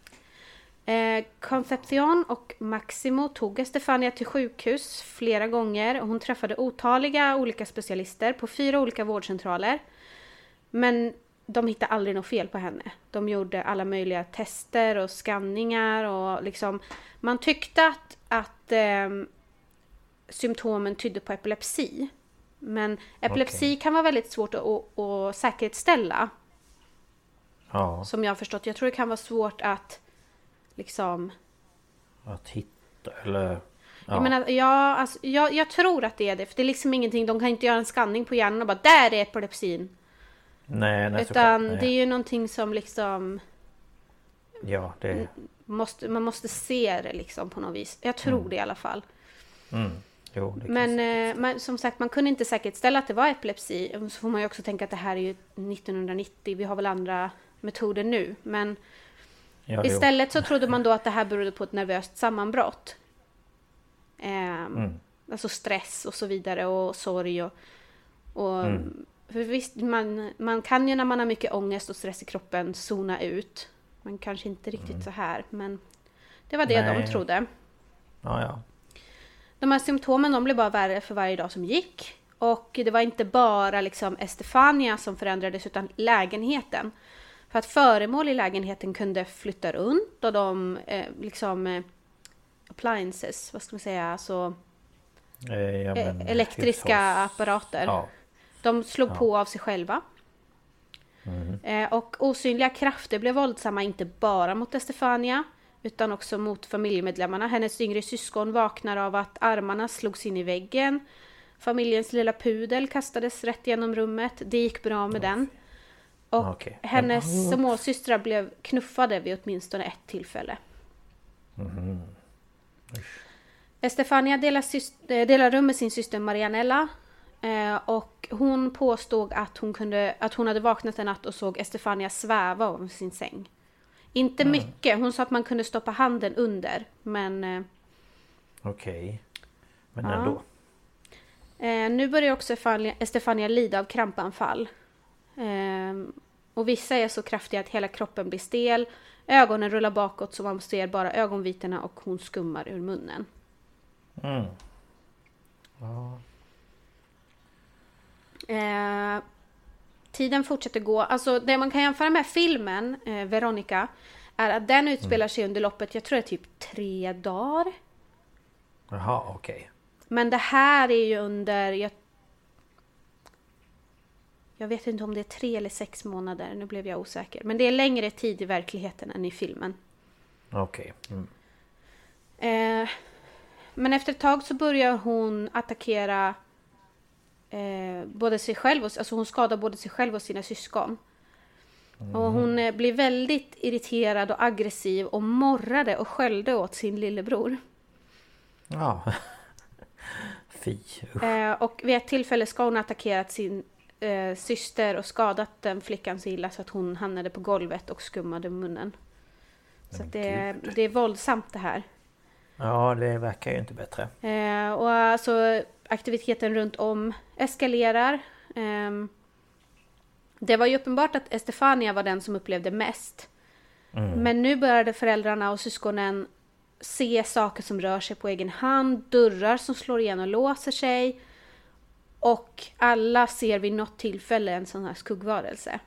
F: Concepcion och Maximo tog Estefania till sjukhus flera gånger och hon träffade otaliga olika specialister på 4 olika vårdcentraler. Men de hittade aldrig något fel på henne. De gjorde alla möjliga tester och skanningar och liksom man tyckte att symptomen tydde på epilepsi. Men epilepsi kan vara väldigt svårt att säkerställa.
E: Ja.
F: Som jag har förstått. Jag tror det kan vara svårt att liksom
E: att hitta eller
F: jag tror att det är det. För det är liksom ingenting. De kan inte göra en skanning på hjärnan och bara där är epilepsin.
E: Nej,
F: utan det är ju någonting som liksom man måste se det liksom på något vis. Jag tror det i alla fall.
E: Jo, det
F: men som sagt, man kunde inte säkerställa att det var epilepsi. Så får man ju också tänka att det här är ju 1990. Vi har väl andra metoder nu. Men istället så trodde man då att det här berodde på ett nervöst sammanbrott. Alltså stress och så vidare och sorg och för visst, man kan ju när man har mycket ångest och stress i kroppen zona ut. Man kanske inte riktigt så här, men det var det de trodde.
E: Ja.
F: De här symptomen de blev bara värre för varje dag som gick. Och det var inte bara liksom Estefania som förändrades utan lägenheten. För att föremål i lägenheten kunde flytta runt och de appliances, vad ska man säga, alltså elektriska apparater. Ja. De slog på av sig själva. Och osynliga krafter blev våldsamma inte bara mot Estefania utan också mot familjemedlemmarna. Hennes yngre syskon vaknar av att armarna slogs in i väggen. Familjens lilla pudel kastades rätt genom rummet. Det gick bra med den. Och hennes småsystrar blev knuffade vid åtminstone ett tillfälle. Estefania delar rum med sin syster Marianella. Och hon påstod att hon hade vaknat en natt och såg Estefania sväva över sin säng. Inte mycket. Hon sa att man kunde stoppa handen under. Men...
E: Okej. Men ändå.
F: Nu börjar också Estefania lida av krampanfall. Och vissa är så kraftiga att hela kroppen blir stel. Ögonen rullar bakåt så man ser bara ögonvitorna och hon skummar ur munnen. Tiden fortsätter gå. Alltså det man kan jämföra med filmen Veronica är att den utspelar sig under loppet, jag tror det är typ 3 dagar.
E: Jaha, okej.
F: Men det här är ju under jag vet inte om det är 3 eller 6 månader. Nu blev jag osäker. Men det är längre tid i verkligheten än i filmen.
E: Okej.
F: Men efter ett tag så börjar hon attackera både sig själv. Alltså hon skadar både sig själv och sina syskon. Och hon blir väldigt irriterad och aggressiv. Och morrade och skällde åt sin lillebror.
E: Ja. Fy.
F: Och vid ett tillfälle ska hon attackerat sin syster och skadat den flickan så illa så att hon hamnade på golvet och skummade munnen. Så att det är våldsamt det här.
E: Ja, det verkar ju inte bättre.
F: Och alltså aktiviteten runt om eskalerar. Det var ju uppenbart att Estefania var den som upplevde mest. Men nu började föräldrarna och syskonen se saker som rör sig på egen hand, dörrar som slår igen och låser sig. Och alla ser vid något tillfälle en sån här skuggvarelse.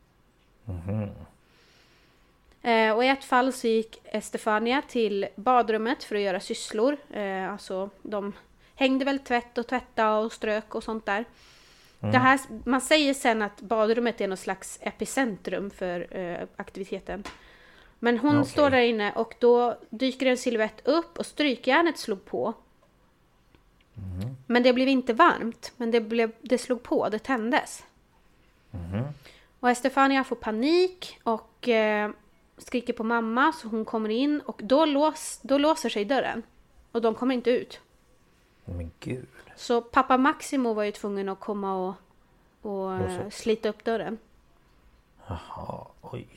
F: Och i ett fall så gick Estefania till badrummet för att göra sysslor. Alltså de hängde väl tvätt och tvätta och strök och sånt där. Det här, man säger sen att badrummet är någon slags epicentrum för aktiviteten. Men hon står där inne och då dyker en silhuett upp och strykjärnet slog på. Men det blev inte varmt. Men det slog på, det tändes. Och Estefania får panik och skriker på mamma så hon kommer in. Och då låser sig dörren. Och de kommer inte ut.
E: Men gud.
F: Så pappa Maximo var ju tvungen att komma och slita upp dörren.
E: Jaha, oj.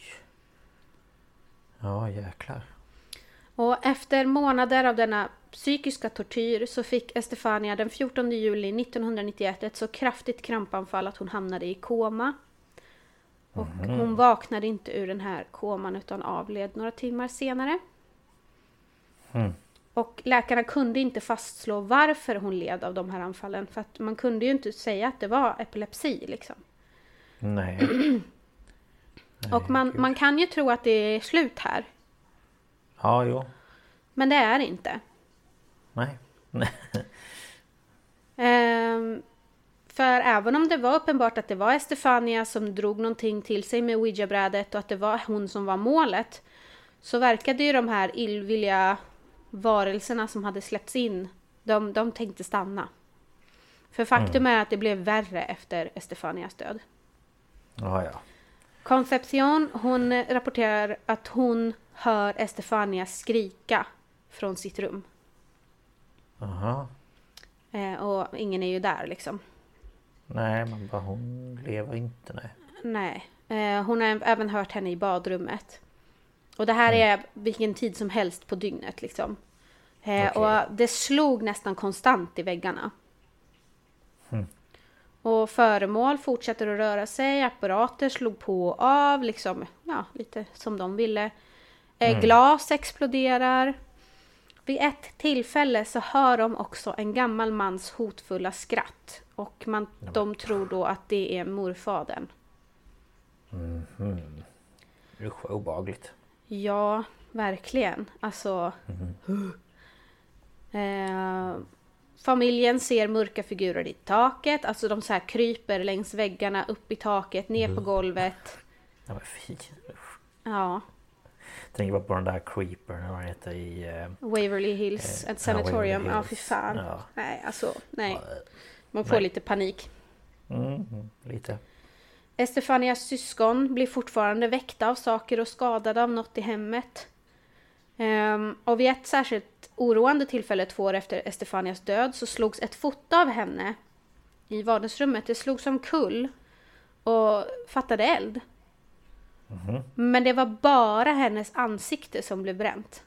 E: Ja, jäklar.
F: Och efter månader av denna psykiska tortyr så fick Estefania den 14 juli 1991 ett så kraftigt krampanfall att hon hamnade i koma. Och hon vaknade inte ur den här koman utan avled några timmar senare. Och läkarna kunde inte fastslå varför hon led av de här anfallen. För att man kunde ju inte säga att det var epilepsi liksom.
E: Nej.
F: Och man kan ju tro att det är slut här.
E: Ja, jo.
F: Men det är inte.
E: Nej.
F: För även om det var uppenbart att det var Estefania som drog någonting till sig med Ouija-brädet och att det var hon som var målet, så verkade ju de här illvilliga varelserna som hade släppts in, de tänkte stanna. För faktum är att det blev värre efter Estefanias död.
E: Ja.
F: Concepcion, hon rapporterar att hon hör Estefania skrika från sitt rum. Och ingen är ju där liksom.
E: Nej, men bara hon lever inte,
F: nej. Hon har även hört henne i badrummet. Och det här är vilken tid som helst på dygnet liksom. Och det slog nästan konstant i väggarna. Och föremål fortsätter att röra sig. Apparater slog på och av. Liksom, ja, lite som de ville. Glas exploderar. Vid ett tillfälle så hör de också en gammal mans hotfulla skratt. Och de tror då att det är morfadern.
E: Det är så obehagligt.
F: Ja, verkligen. Alltså... familjen ser mörka figurer i taket. Alltså de så här kryper längs väggarna, upp i taket, ner på golvet.
E: Ja, men fy.
F: Ja.
E: Tänker bara på den där creepern, vad heter i...
F: Waverly Hills, ett sanatorium. Ja, fy fan.
E: Ja.
F: Nej, alltså, nej. Man får lite panik.
E: Lite.
F: Estefanias syskon blir fortfarande väckta av saker och skadade av något i hemmet. Och vid ett särskilt oroande tillfälle 2 år efter Estefanias död så slogs ett foto av henne i vardagsrummet. Det slogs omkull och fattade eld. Men det var bara hennes ansikte som blev bränt.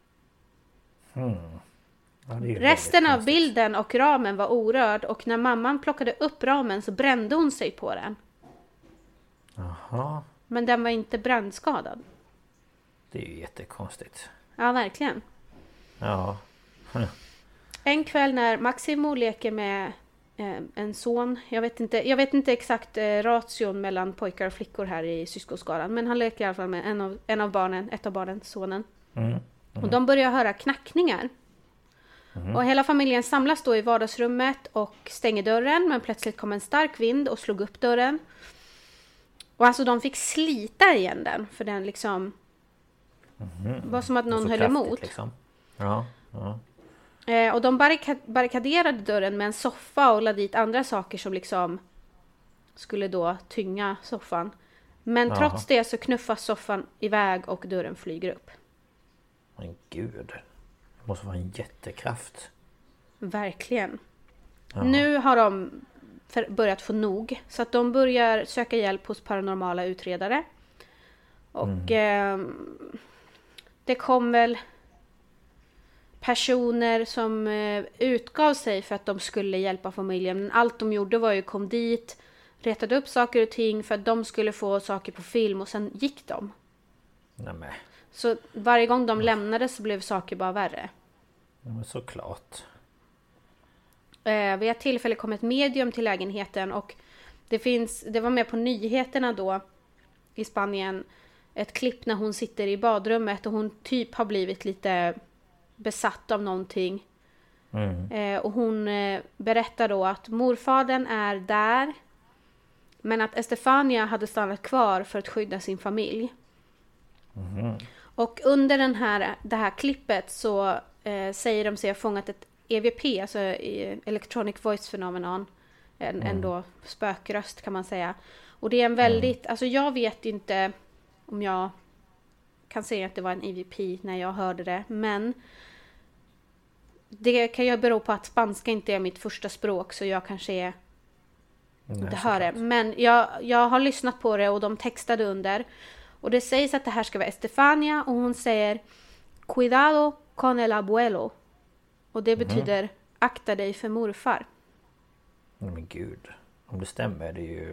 E: Ja,
F: resten av bilden och ramen var orörd och när mamman plockade upp ramen så brände hon sig på den.
E: Jaha.
F: Men den var inte brännskadad.
E: Det är ju jättekonstigt.
F: Ja, verkligen.
E: Ja.
F: En kväll när Maximo leker med en son. Jag vet inte exakt ration mellan pojkar och flickor här i syskonskaran. Men han leker i alla fall med ett av barnen, sonen. Och de börjar höra knackningar. Och hela familjen samlas då i vardagsrummet och stänger dörren. Men plötsligt kom en stark vind och slog upp dörren. Och alltså de fick slita igen den. För den liksom... var som att någon höll emot.
E: Liksom. Ja.
F: Och de barrikaderade dörren med en soffa och lade dit andra saker som liksom skulle då tynga soffan. Men trots det så knuffas soffan iväg och dörren flyger upp.
E: Men gud. Det måste vara en jättekraft.
F: Verkligen. Nu har de börjat få nog. Så att de börjar söka hjälp hos paranormala utredare. Och det kom väl personer som utgav sig för att de skulle hjälpa familjen. Men allt de gjorde var ju kom dit, retade upp saker och ting för att de skulle få saker på film och sen gick de.
E: Nämen.
F: Så varje gång de lämnade så blev saker bara värre.
E: Ja, men såklart.
F: Vid ett tillfälle kom ett medium till lägenheten och det var med på nyheterna då i Spanien. Ett klipp när hon sitter i badrummet och hon typ har blivit lite besatt av någonting. Och hon berättar då att morfadern är där. Men att Estefania hade stannat kvar för att skydda sin familj. Och under det här klippet så säger de sig ha fångat ett EVP, alltså Electronic Voice Phenomenon. En då spökröst kan man säga. Och det är en väldigt, alltså jag vet inte om jag kan säga att det var en EVP när jag hörde det. Men det kan ju bero på att spanska inte är mitt första språk. Så jag kanske inte hör det. Men jag har lyssnat på det och de textade under. Och det sägs att det här ska vara Estefania. Och hon säger Cuidado con el abuelo. Och det betyder akta dig för morfar.
E: Men gud. Om det stämmer det är ju...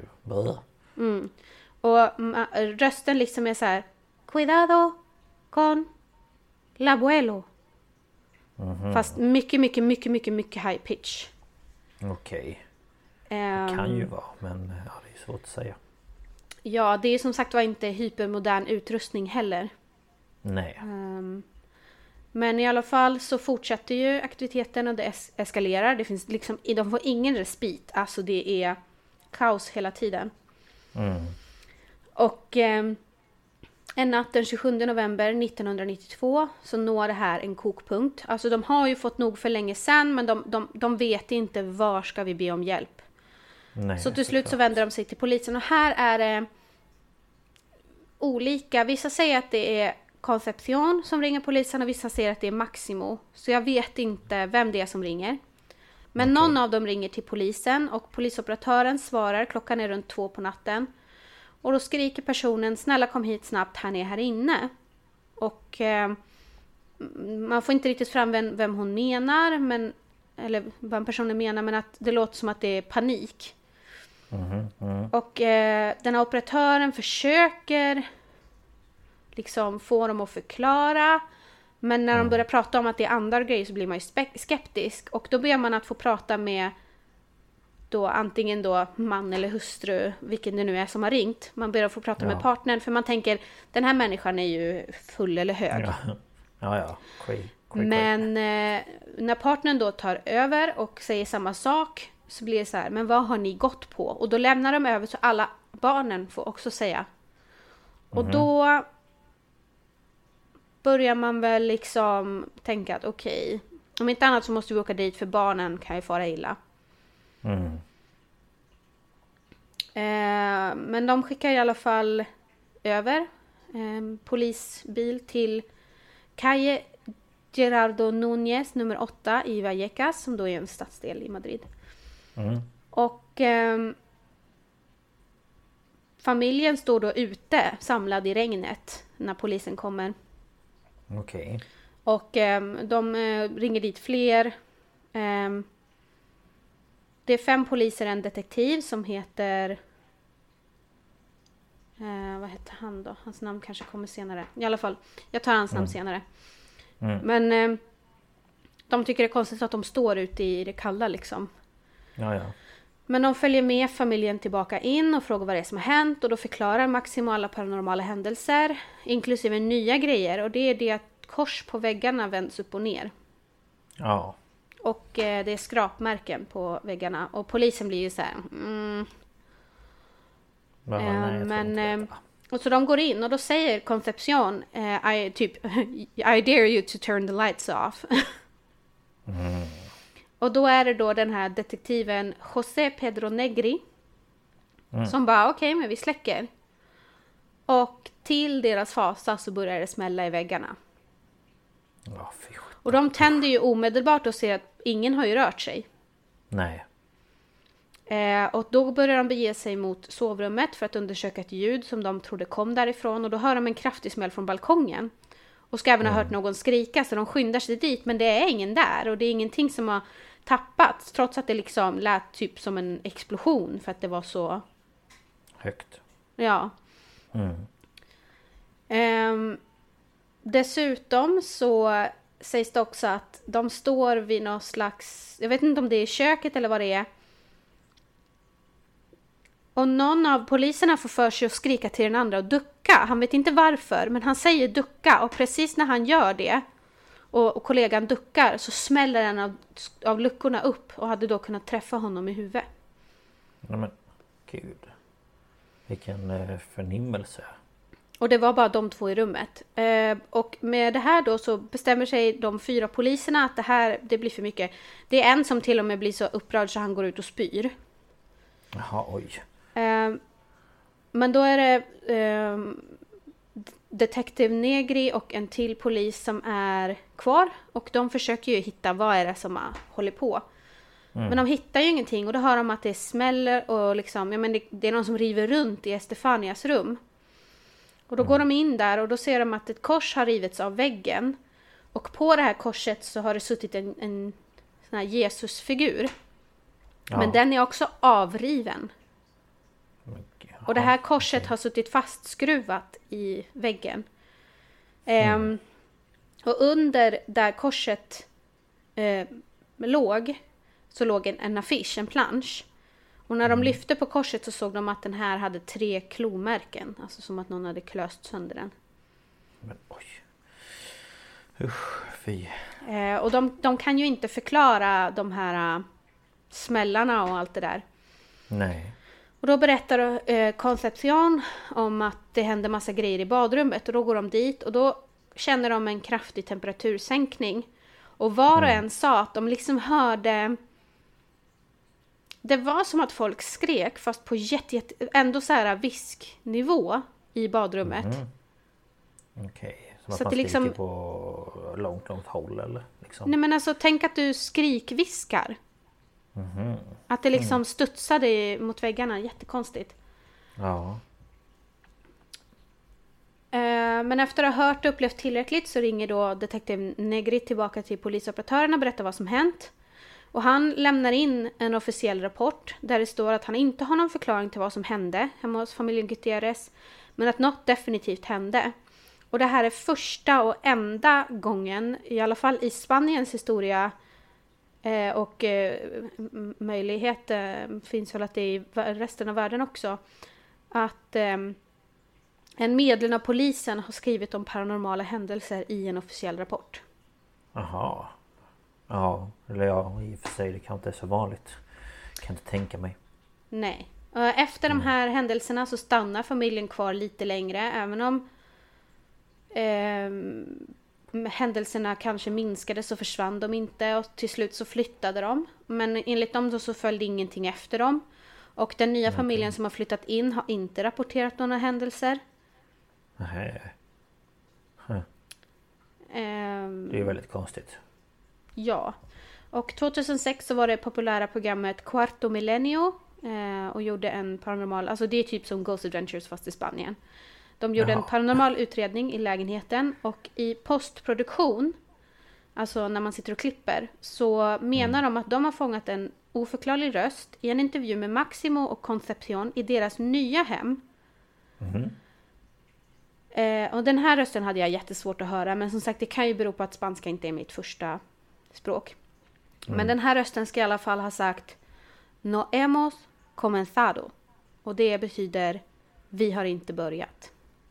F: Och rösten liksom är så här Cuidado con el abuelo. Fast mycket high pitch.
E: Okej. Det kan ju vara, men ja, det är svårt att säga.
F: Ja, det är som sagt var inte hypermodern utrustning heller.
E: Nej.
F: Men i alla fall så fortsätter ju aktiviteten och det eskalerar. Det finns liksom, de får ingen respit. Alltså det är kaos hela tiden. Och en natt den 27 november 1992 så når det här en kokpunkt. Alltså de har ju fått nog för länge sedan, men de vet inte var ska vi be om hjälp.
E: Nej,
F: så till slut så vänder de sig till polisen och här är det olika. Vissa säger att det är Concepción som ringer polisen och vissa säger att det är Maximo. Så jag vet inte vem det är som ringer. Men någon av dem ringer till polisen och polisoperatören svarar, klockan är runt 2 på natten. Och då skriker personen, snälla kom hit snabbt, han är här inne. Och man får inte riktigt fram vem hon menar, men, eller vad personen menar, men att det låter som att det är panik. Och den här operatören försöker liksom få dem att förklara, men när de börjar prata om att det är andra grejer så blir man ju skeptisk, och då ber man att få prata med då antingen då man eller hustru, vilken det nu är som har ringt. Man ber att få prata med partnern, för man tänker den här människan är ju full eller hög.
E: Ja.
F: Men när partnern då tar över och säger samma sak, så blir det så här, men vad har ni gått på? Och då lämnar de över så alla barnen får också säga. Och då börjar man väl liksom tänka att okej, om inte annat så måste vi åka dit, för barnen kan ju fara illa. Men de skickar i alla fall över polisbil till Calle Gerardo Núñez nummer 8 i Vallecas, som då är en stadsdel i Madrid. Och familjen står då ute samlad i regnet när polisen kommer.
E: Okej.
F: Och de ringer dit fler. Det är 5 poliser och en detektiv som heter... vad heter han då? Hans namn kanske kommer senare. I alla fall, jag tar hans namn senare. Men de tycker det är konstigt att de står ute i det kalla liksom.
E: Ja.
F: Men de följer med familjen tillbaka in och frågar vad det är som har hänt. Och då förklarar Maximo alla paranormala händelser, inklusive nya grejer. Och det är det att kors på väggarna vänds upp och ner.
E: Ja.
F: Och det är skrapmärken på väggarna. Och polisen blir ju så här... och så de går in och då säger Concepcion I dare you to turn the lights off. Och då är det då den här detektiven José Pedro Negri som bara okej, men vi släcker. Och till deras fasa så börjar det smälla i väggarna. Och de tänder ju omedelbart och ser att ingen har ju rört sig.
E: Nej.
F: Och då börjar de bege sig mot sovrummet för att undersöka ett ljud som de trodde kom därifrån. Och då hör de en kraftig smäll från balkongen. Och ska även ha hört någon skrika, så de skyndar sig dit. Men det är ingen där och det är ingenting som har tappats. Trots att det liksom lät typ som en explosion för att det var så...
E: högt.
F: Ja. Dessutom så sägs det också att de står vid någon slags... Jag vet inte om det är köket eller vad det är. Och någon av poliserna får för sig att skrika till den andra och ducka. Han vet inte varför, men han säger ducka. Och precis när han gör det och kollegan duckar, så smäller en av luckorna upp och hade då kunnat träffa honom i huvudet.
E: Nej men, gud. Vilken förnimmelse.
F: Och det var bara de 2 i rummet. Och med det här då så bestämmer sig de 4 poliserna att det blir för mycket. Det är en som till och med blir så upprörd så han går ut och spyr.
E: Jaha, oj.
F: Men då är det Detective Negri och en till polis som är kvar. Och de försöker ju hitta vad är det som håller på. Men de hittar ju ingenting. Och då hör de att det smäller och liksom, det är någon som river runt i Estefanias rum. Och då går de in där och då ser de att ett kors har rivits av väggen. Och på det här korset så har det suttit en sån här Jesusfigur. Ja. Men den är också avriven. Och det här korset har suttit fastskruvat i väggen. Och under där korset låg så låg en affisch, en plansch. Och när de lyfte på korset så såg de att den här hade 3 klomärken. Alltså som att någon hade klöst sönder den.
E: Men oj. Usch, fy.
F: Och de kan ju inte förklara de här smällarna och allt det där.
E: Nej.
F: Och då berättar Concepcion om att det händer massa grejer i badrummet. Och då går de dit och då känner de en kraftig temperatursänkning. Och var och en sa att de liksom hörde... Det var som att folk skrek fast på ändå så här visknivå i badrummet.
E: Okej. Som att
F: så
E: man
F: det liksom...
E: skriker på långt håll eller liksom.
F: Nej men alltså tänk att du skrikviskar. Att det liksom studsade mot väggarna, jättekonstigt.
E: Ja.
F: Men efter att ha hört och upplevt tillräckligt så ringer då detektiv Negri tillbaka till polisoperatören och berättar vad som hänt. Och han lämnar in en officiell rapport där det står att han inte har någon förklaring till vad som hände hemma hos familjen Gutierrez. Men att något definitivt hände. Och det här är första och enda gången, i alla fall i Spaniens historia, och möjlighet finns väl att det är i resten av världen också, att en medlem av polisen har skrivit om paranormala händelser i en officiell rapport.
E: Aha. Ja, eller ja, i och för sig det kan inte är så vanligt. Kan inte tänka mig.
F: Nej. Efter de här händelserna så stannar familjen kvar lite längre, även om händelserna kanske minskade så försvann de inte och till slut så flyttade de. Men enligt dem då så följde ingenting efter dem. Och den nya familjen som har flyttat in har inte rapporterat några händelser.
E: Nej. Det är väldigt konstigt.
F: Ja. Och 2006 så var det populära programmet Cuarto Milenio och gjorde en paranormal, alltså det är typ som Ghost Adventures fast i Spanien. De gjorde en paranormal utredning i lägenheten och i postproduktion, alltså när man sitter och klipper, så menar de att de har fångat en oförklarlig röst i en intervju med Maximo och Concepcion i deras nya hem. Och den här rösten hade jag jättesvårt att höra, men som sagt det kan ju bero på att spanska inte är mitt första språk. Men den här rösten ska i alla fall ha sagt No hemos comenzado. Och det betyder vi har inte börjat.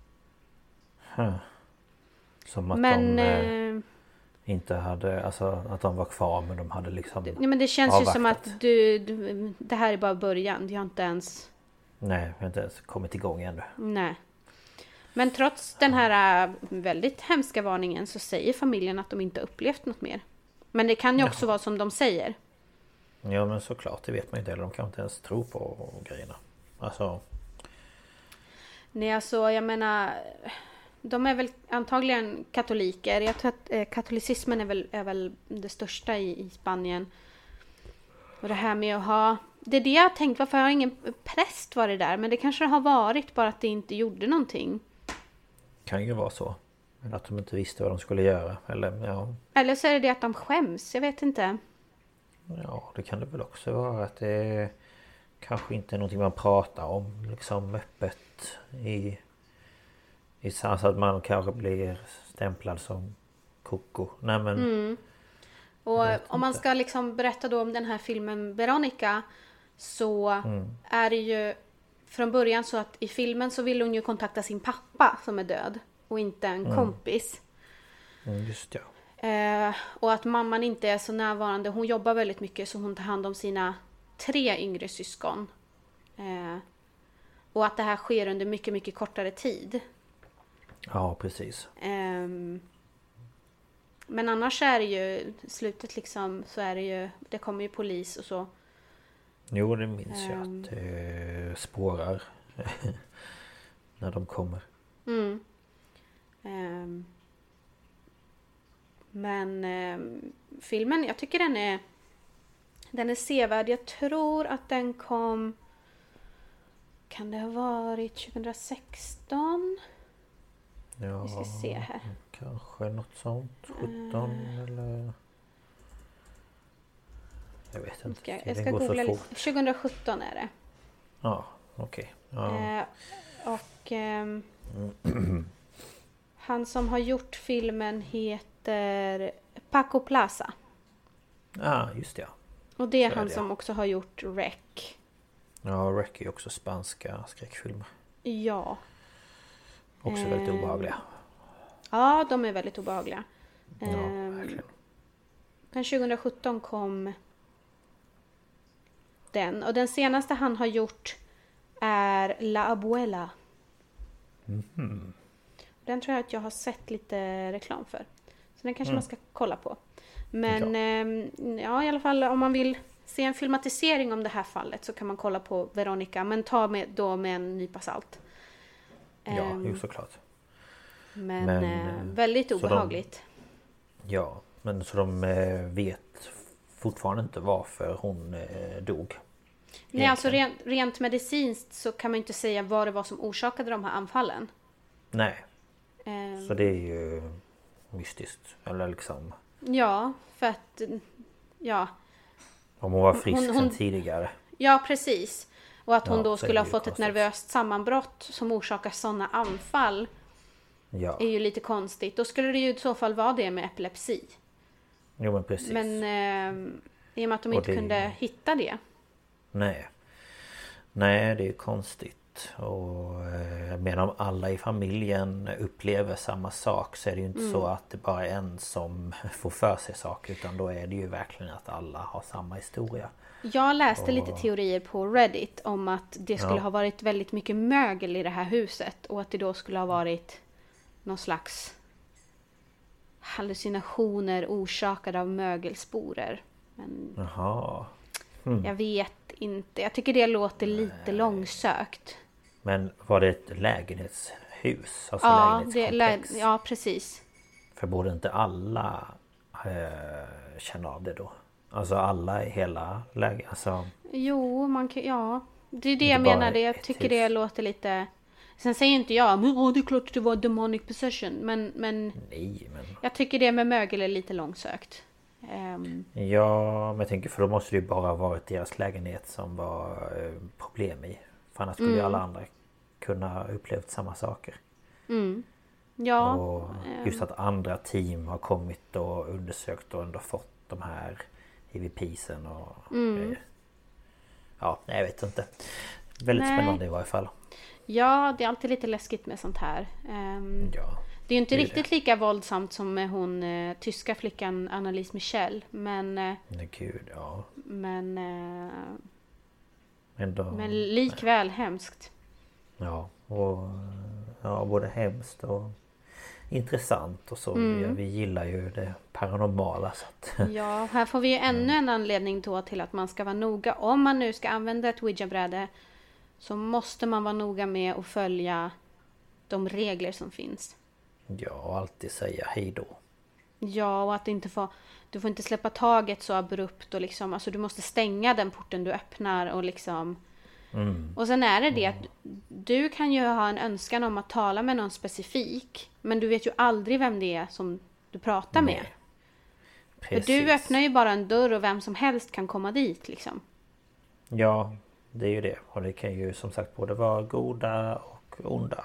E: Som att de inte hade, alltså att de var kvar men de hade liksom
F: ja, men det känns avvaktat. Ju som att det här är bara början. Jag har inte ens...
E: Nej, jag har inte ens kommit igång ännu.
F: Nej. Men trots den här väldigt hemska varningen så säger familjen att de inte upplevt något mer. Men det kan ju också vara som de säger.
E: Ja, men såklart, det vet man inte. Eller de kan inte ens tro på grejerna. Alltså...
F: Nej, alltså jag menar... De är väl antagligen katoliker. Jag tror att katolicismen är väl det största i Spanien. Och det här med att ha... Det är det jag har tänkt, varför har ingen präst varit där? Men det kanske har varit, bara att det inte gjorde någonting.
E: Kan ju vara så. Eller att de inte visste vad de skulle göra. Eller
F: så är det att de skäms, jag vet inte.
E: Ja, det kan det väl också vara. Att det kanske inte är någonting man pratar om liksom öppet i så att man kanske blir stämplad som koko. Nej, men...
F: Och om man ska liksom berätta då om den här filmen Veronica, så är det ju från början så att i filmen så vill hon ju kontakta sin pappa som är död och inte en kompis.
E: Just ja.
F: Och att mamman inte är så närvarande. Hon jobbar väldigt mycket så hon tar hand om sina 3 yngre syskon. Och att det här sker under mycket, mycket kortare tid.
E: Ja, precis.
F: Men annars är det ju slutet liksom, så är det ju, det kommer ju polis och så.
E: Jo, det minns jag att det spårar när de kommer.
F: Men filmen, jag tycker den är sevärd. Jag tror att den kom, kan det ha varit 2016?
E: Ja,
F: vi ska se här.
E: Kanske något sånt. 17 eller... Jag vet inte.
F: Jag ska googla lite. 2017 är det.
E: Ja, okej. Ja.
F: Och han som har gjort filmen heter Paco Plaza.
E: Ja, just det.
F: Och det är han som också har gjort Rec.
E: Ja, Rec är också spanska skräckfilmer.
F: Ja.
E: Också väldigt obehagliga.
F: Ja, de är väldigt obehagliga.
E: Ja, verkligen.
F: Men 2017 kom den. Och den senaste han har gjort är La Abuela. Den tror jag att jag har sett lite reklam för. Så den kanske man ska kolla på. Men ja, i alla fall om man vill se en filmatisering om det här fallet så kan man kolla på Veronica. Men ta med en nypa salt.
E: Ja, ju såklart.
F: Men väldigt obehagligt.
E: Men så de vet fortfarande inte varför hon dog.
F: Nej, alltså rent medicinskt så kan man inte säga vad det var som orsakade de här anfallen.
E: Nej. Så det är ju mystiskt. Eller liksom...
F: Ja, för att... Ja.
E: Om hon var frisk sen tidigare.
F: Ja, precis. Och att hon
E: Ja,
F: då
E: så
F: skulle
E: är
F: ha
E: det ju
F: fått ett
E: konstigt.
F: nervöst sammanbrott som orsakar sådana anfall.
E: Ja,
F: Är ju lite konstigt. Då skulle det ju i så fall vara det med epilepsi.
E: jo men precis.
F: Men i och med att de
E: Och
F: inte
E: det-
F: kunde hitta det.
E: Nej. Nej, det är ju konstigt. Och jag menar om alla i familjen upplever samma sak så är det ju inte så att det bara är en som får för sig saker. Utan då är det ju verkligen att alla har samma historia.
F: Jag läste lite teorier på Reddit om att det skulle ha varit väldigt mycket mögel i det här huset. Och att det då skulle ha varit någon slags hallucinationer orsakade av mögelsporer. Men
E: Jaha.
F: jag vet inte. Jag tycker det låter lite långsökt.
E: Men var det ett lägenhetshus? Alltså
F: Ja,
E: lägenhetskomplex?
F: ja, precis.
E: För borde inte alla känna av det då? Alltså alla i hela läget? Alltså,
F: Jo, man kan, ja. Det är det
E: Inte
F: jag
E: bara
F: menar. Jag
E: ett
F: tycker
E: hus.
F: det låter lite... Sen säger inte jag, men det är klart att det var demonic possession. Men
E: nej men...
F: jag tycker det med mögel är lite långsökt.
E: Ja, men jag tänker för då måste det ju bara ha varit deras lägenhet som var problem i. För annars skulle ju alla andra kunna ha upplevt samma saker.
F: Ja,
E: Och just att andra team har kommit och undersökt och ändå fått de här EVPsen och grejer. Ja, nej, jag vet inte. Väldigt
F: Nej.
E: spännande i varje fall.
F: ja, det är alltid lite läskigt med sånt här.
E: Ja,
F: Det är ju inte
E: det är
F: riktigt lika våldsamt som med hon tyska flickan Annalise Michel. Men
E: nej gud, ja. Ändå,
F: men likväl hemskt.
E: ja, och ja, både hemskt och intressant och så. Vi gillar ju det paranormala så att,
F: Ja, här får vi ju ännu en anledning då till att man ska vara noga. Om man nu ska använda ett Ouija-bräde så måste man vara noga med att följa de regler som finns.
E: ja, och alltid säga hej då.
F: Ja, och att du får inte släppa taget så abrupt och liksom, alltså du måste stänga den porten du öppnar och liksom. Och sen är det att du kan ju ha en önskan om att tala med någon specifik, men du vet ju aldrig vem det är som du pratar med. För
E: Precis.
F: du öppnar ju bara en dörr och vem som helst kan komma dit liksom.
E: Ja, det är ju det. Och det kan ju som sagt både vara goda och onda.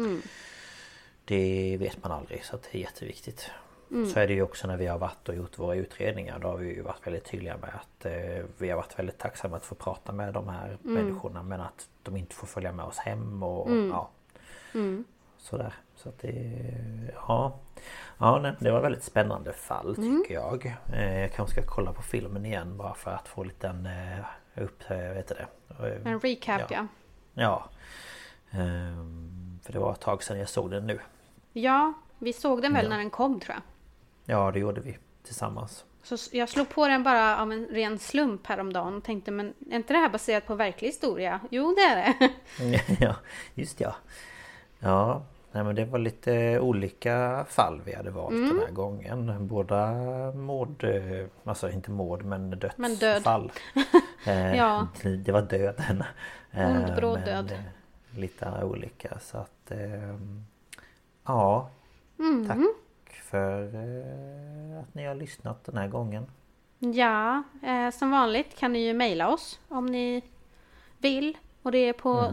E: Det vet man aldrig så att det är jätteviktigt. Så är det ju också när vi har varit och gjort våra utredningar. Då har vi ju varit väldigt tydliga med att vi har varit väldigt tacksamma att få prata med de här människorna. Men att de inte får följa med oss hem och ja. Sådär. Så att det... Ja. Ja, nej, det var ett väldigt spännande fall tycker jag. Jag kanske ska kolla på filmen igen bara för att få lite en vet det.
F: En recap, ja.
E: Ja. För det var ett tag sedan jag såg den nu.
F: Ja, vi såg den väl när den kom tror jag.
E: Ja, det gjorde vi tillsammans.
F: Så jag slog på den bara av en ren slump häromdagen och tänkte, men är inte det här baserat på verklig historia? Jo, det är det.
E: Ja, just ja. Ja, nej, men det var lite olika fall vi hade valt den här gången. Båda mord, alltså inte mord men dödsfall.
F: Ja.
E: Det var döden.
F: Ond, bråd
E: men,
F: död.
E: Lite olika så att ja. Tack för att ni har lyssnat den här gången.
F: Ja, som vanligt kan ni ju mejla oss om ni vill. Och det är på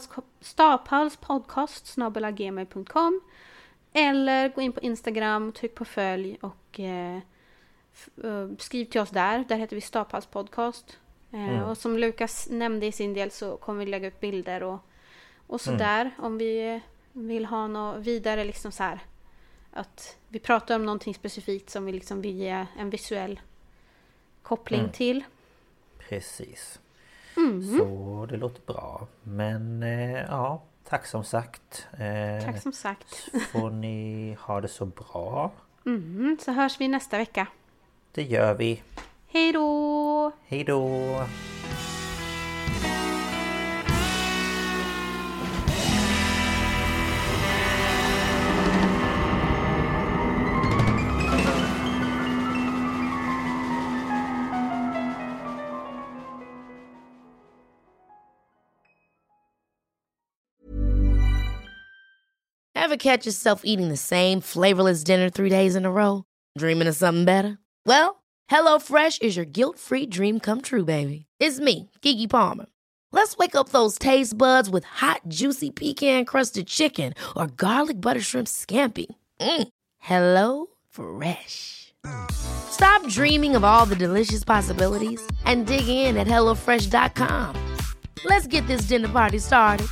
F: staphalspodcast@gmail.com. Eller gå in på Instagram, tryck på följ och skriv till oss där. Där heter vi Staphalspodcast. Och som Lukas nämnde i sin del så kommer vi lägga ut bilder och sådär. Om vi vill ha något vidare liksom så här. Att vi pratar om någonting specifikt som vi liksom vill ge en visuell koppling till.
E: Precis. Så det låter bra. Men ja, tack som sagt.
F: Tack som sagt.
E: Så får ni ha det så bra.
F: Så hörs vi nästa vecka.
E: Det gör vi.
F: Hej då!
E: Hej då!
B: Ever catch yourself eating the same flavorless dinner 3 days in a row? Dreaming of something better? Well, HelloFresh is your guilt-free dream come true, baby. It's me, Keke Palmer. Let's wake up those taste buds with hot, juicy pecan-crusted chicken or garlic butter shrimp scampi. Hello Fresh. Stop dreaming of all the delicious possibilities and dig in at HelloFresh.com. Let's get this dinner party started.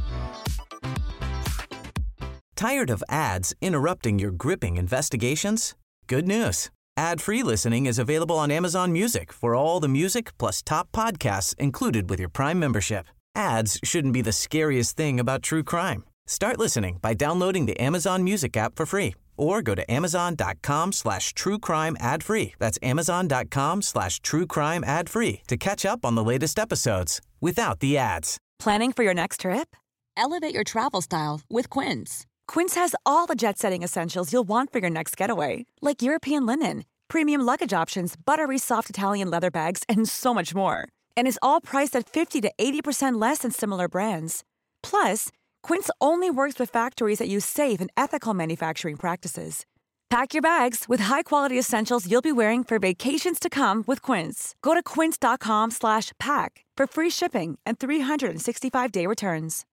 A: Tired of ads interrupting your gripping investigations? Good news. Ad-free listening is available on Amazon Music for all the music plus top podcasts included with your Prime membership. Ads shouldn't be the scariest thing about true crime. Start listening by downloading the Amazon Music app for free or go to amazon.com/truecrime ad-free. That's amazon.com/truecrime ad-free to catch up on the latest episodes without the ads.
J: Planning for your next trip? Elevate your travel style with Quince. Quince has all the jet-setting essentials you'll want for your next getaway, like European linen, premium luggage options, buttery soft Italian leather bags, and so much more. And is all priced at 50 to 80% less than similar brands. Plus, Quince only works with factories that use safe and ethical manufacturing practices. Pack your bags with high-quality essentials you'll be wearing for vacations to come with Quince. Go to quince.com/pack for free shipping and 365-day returns.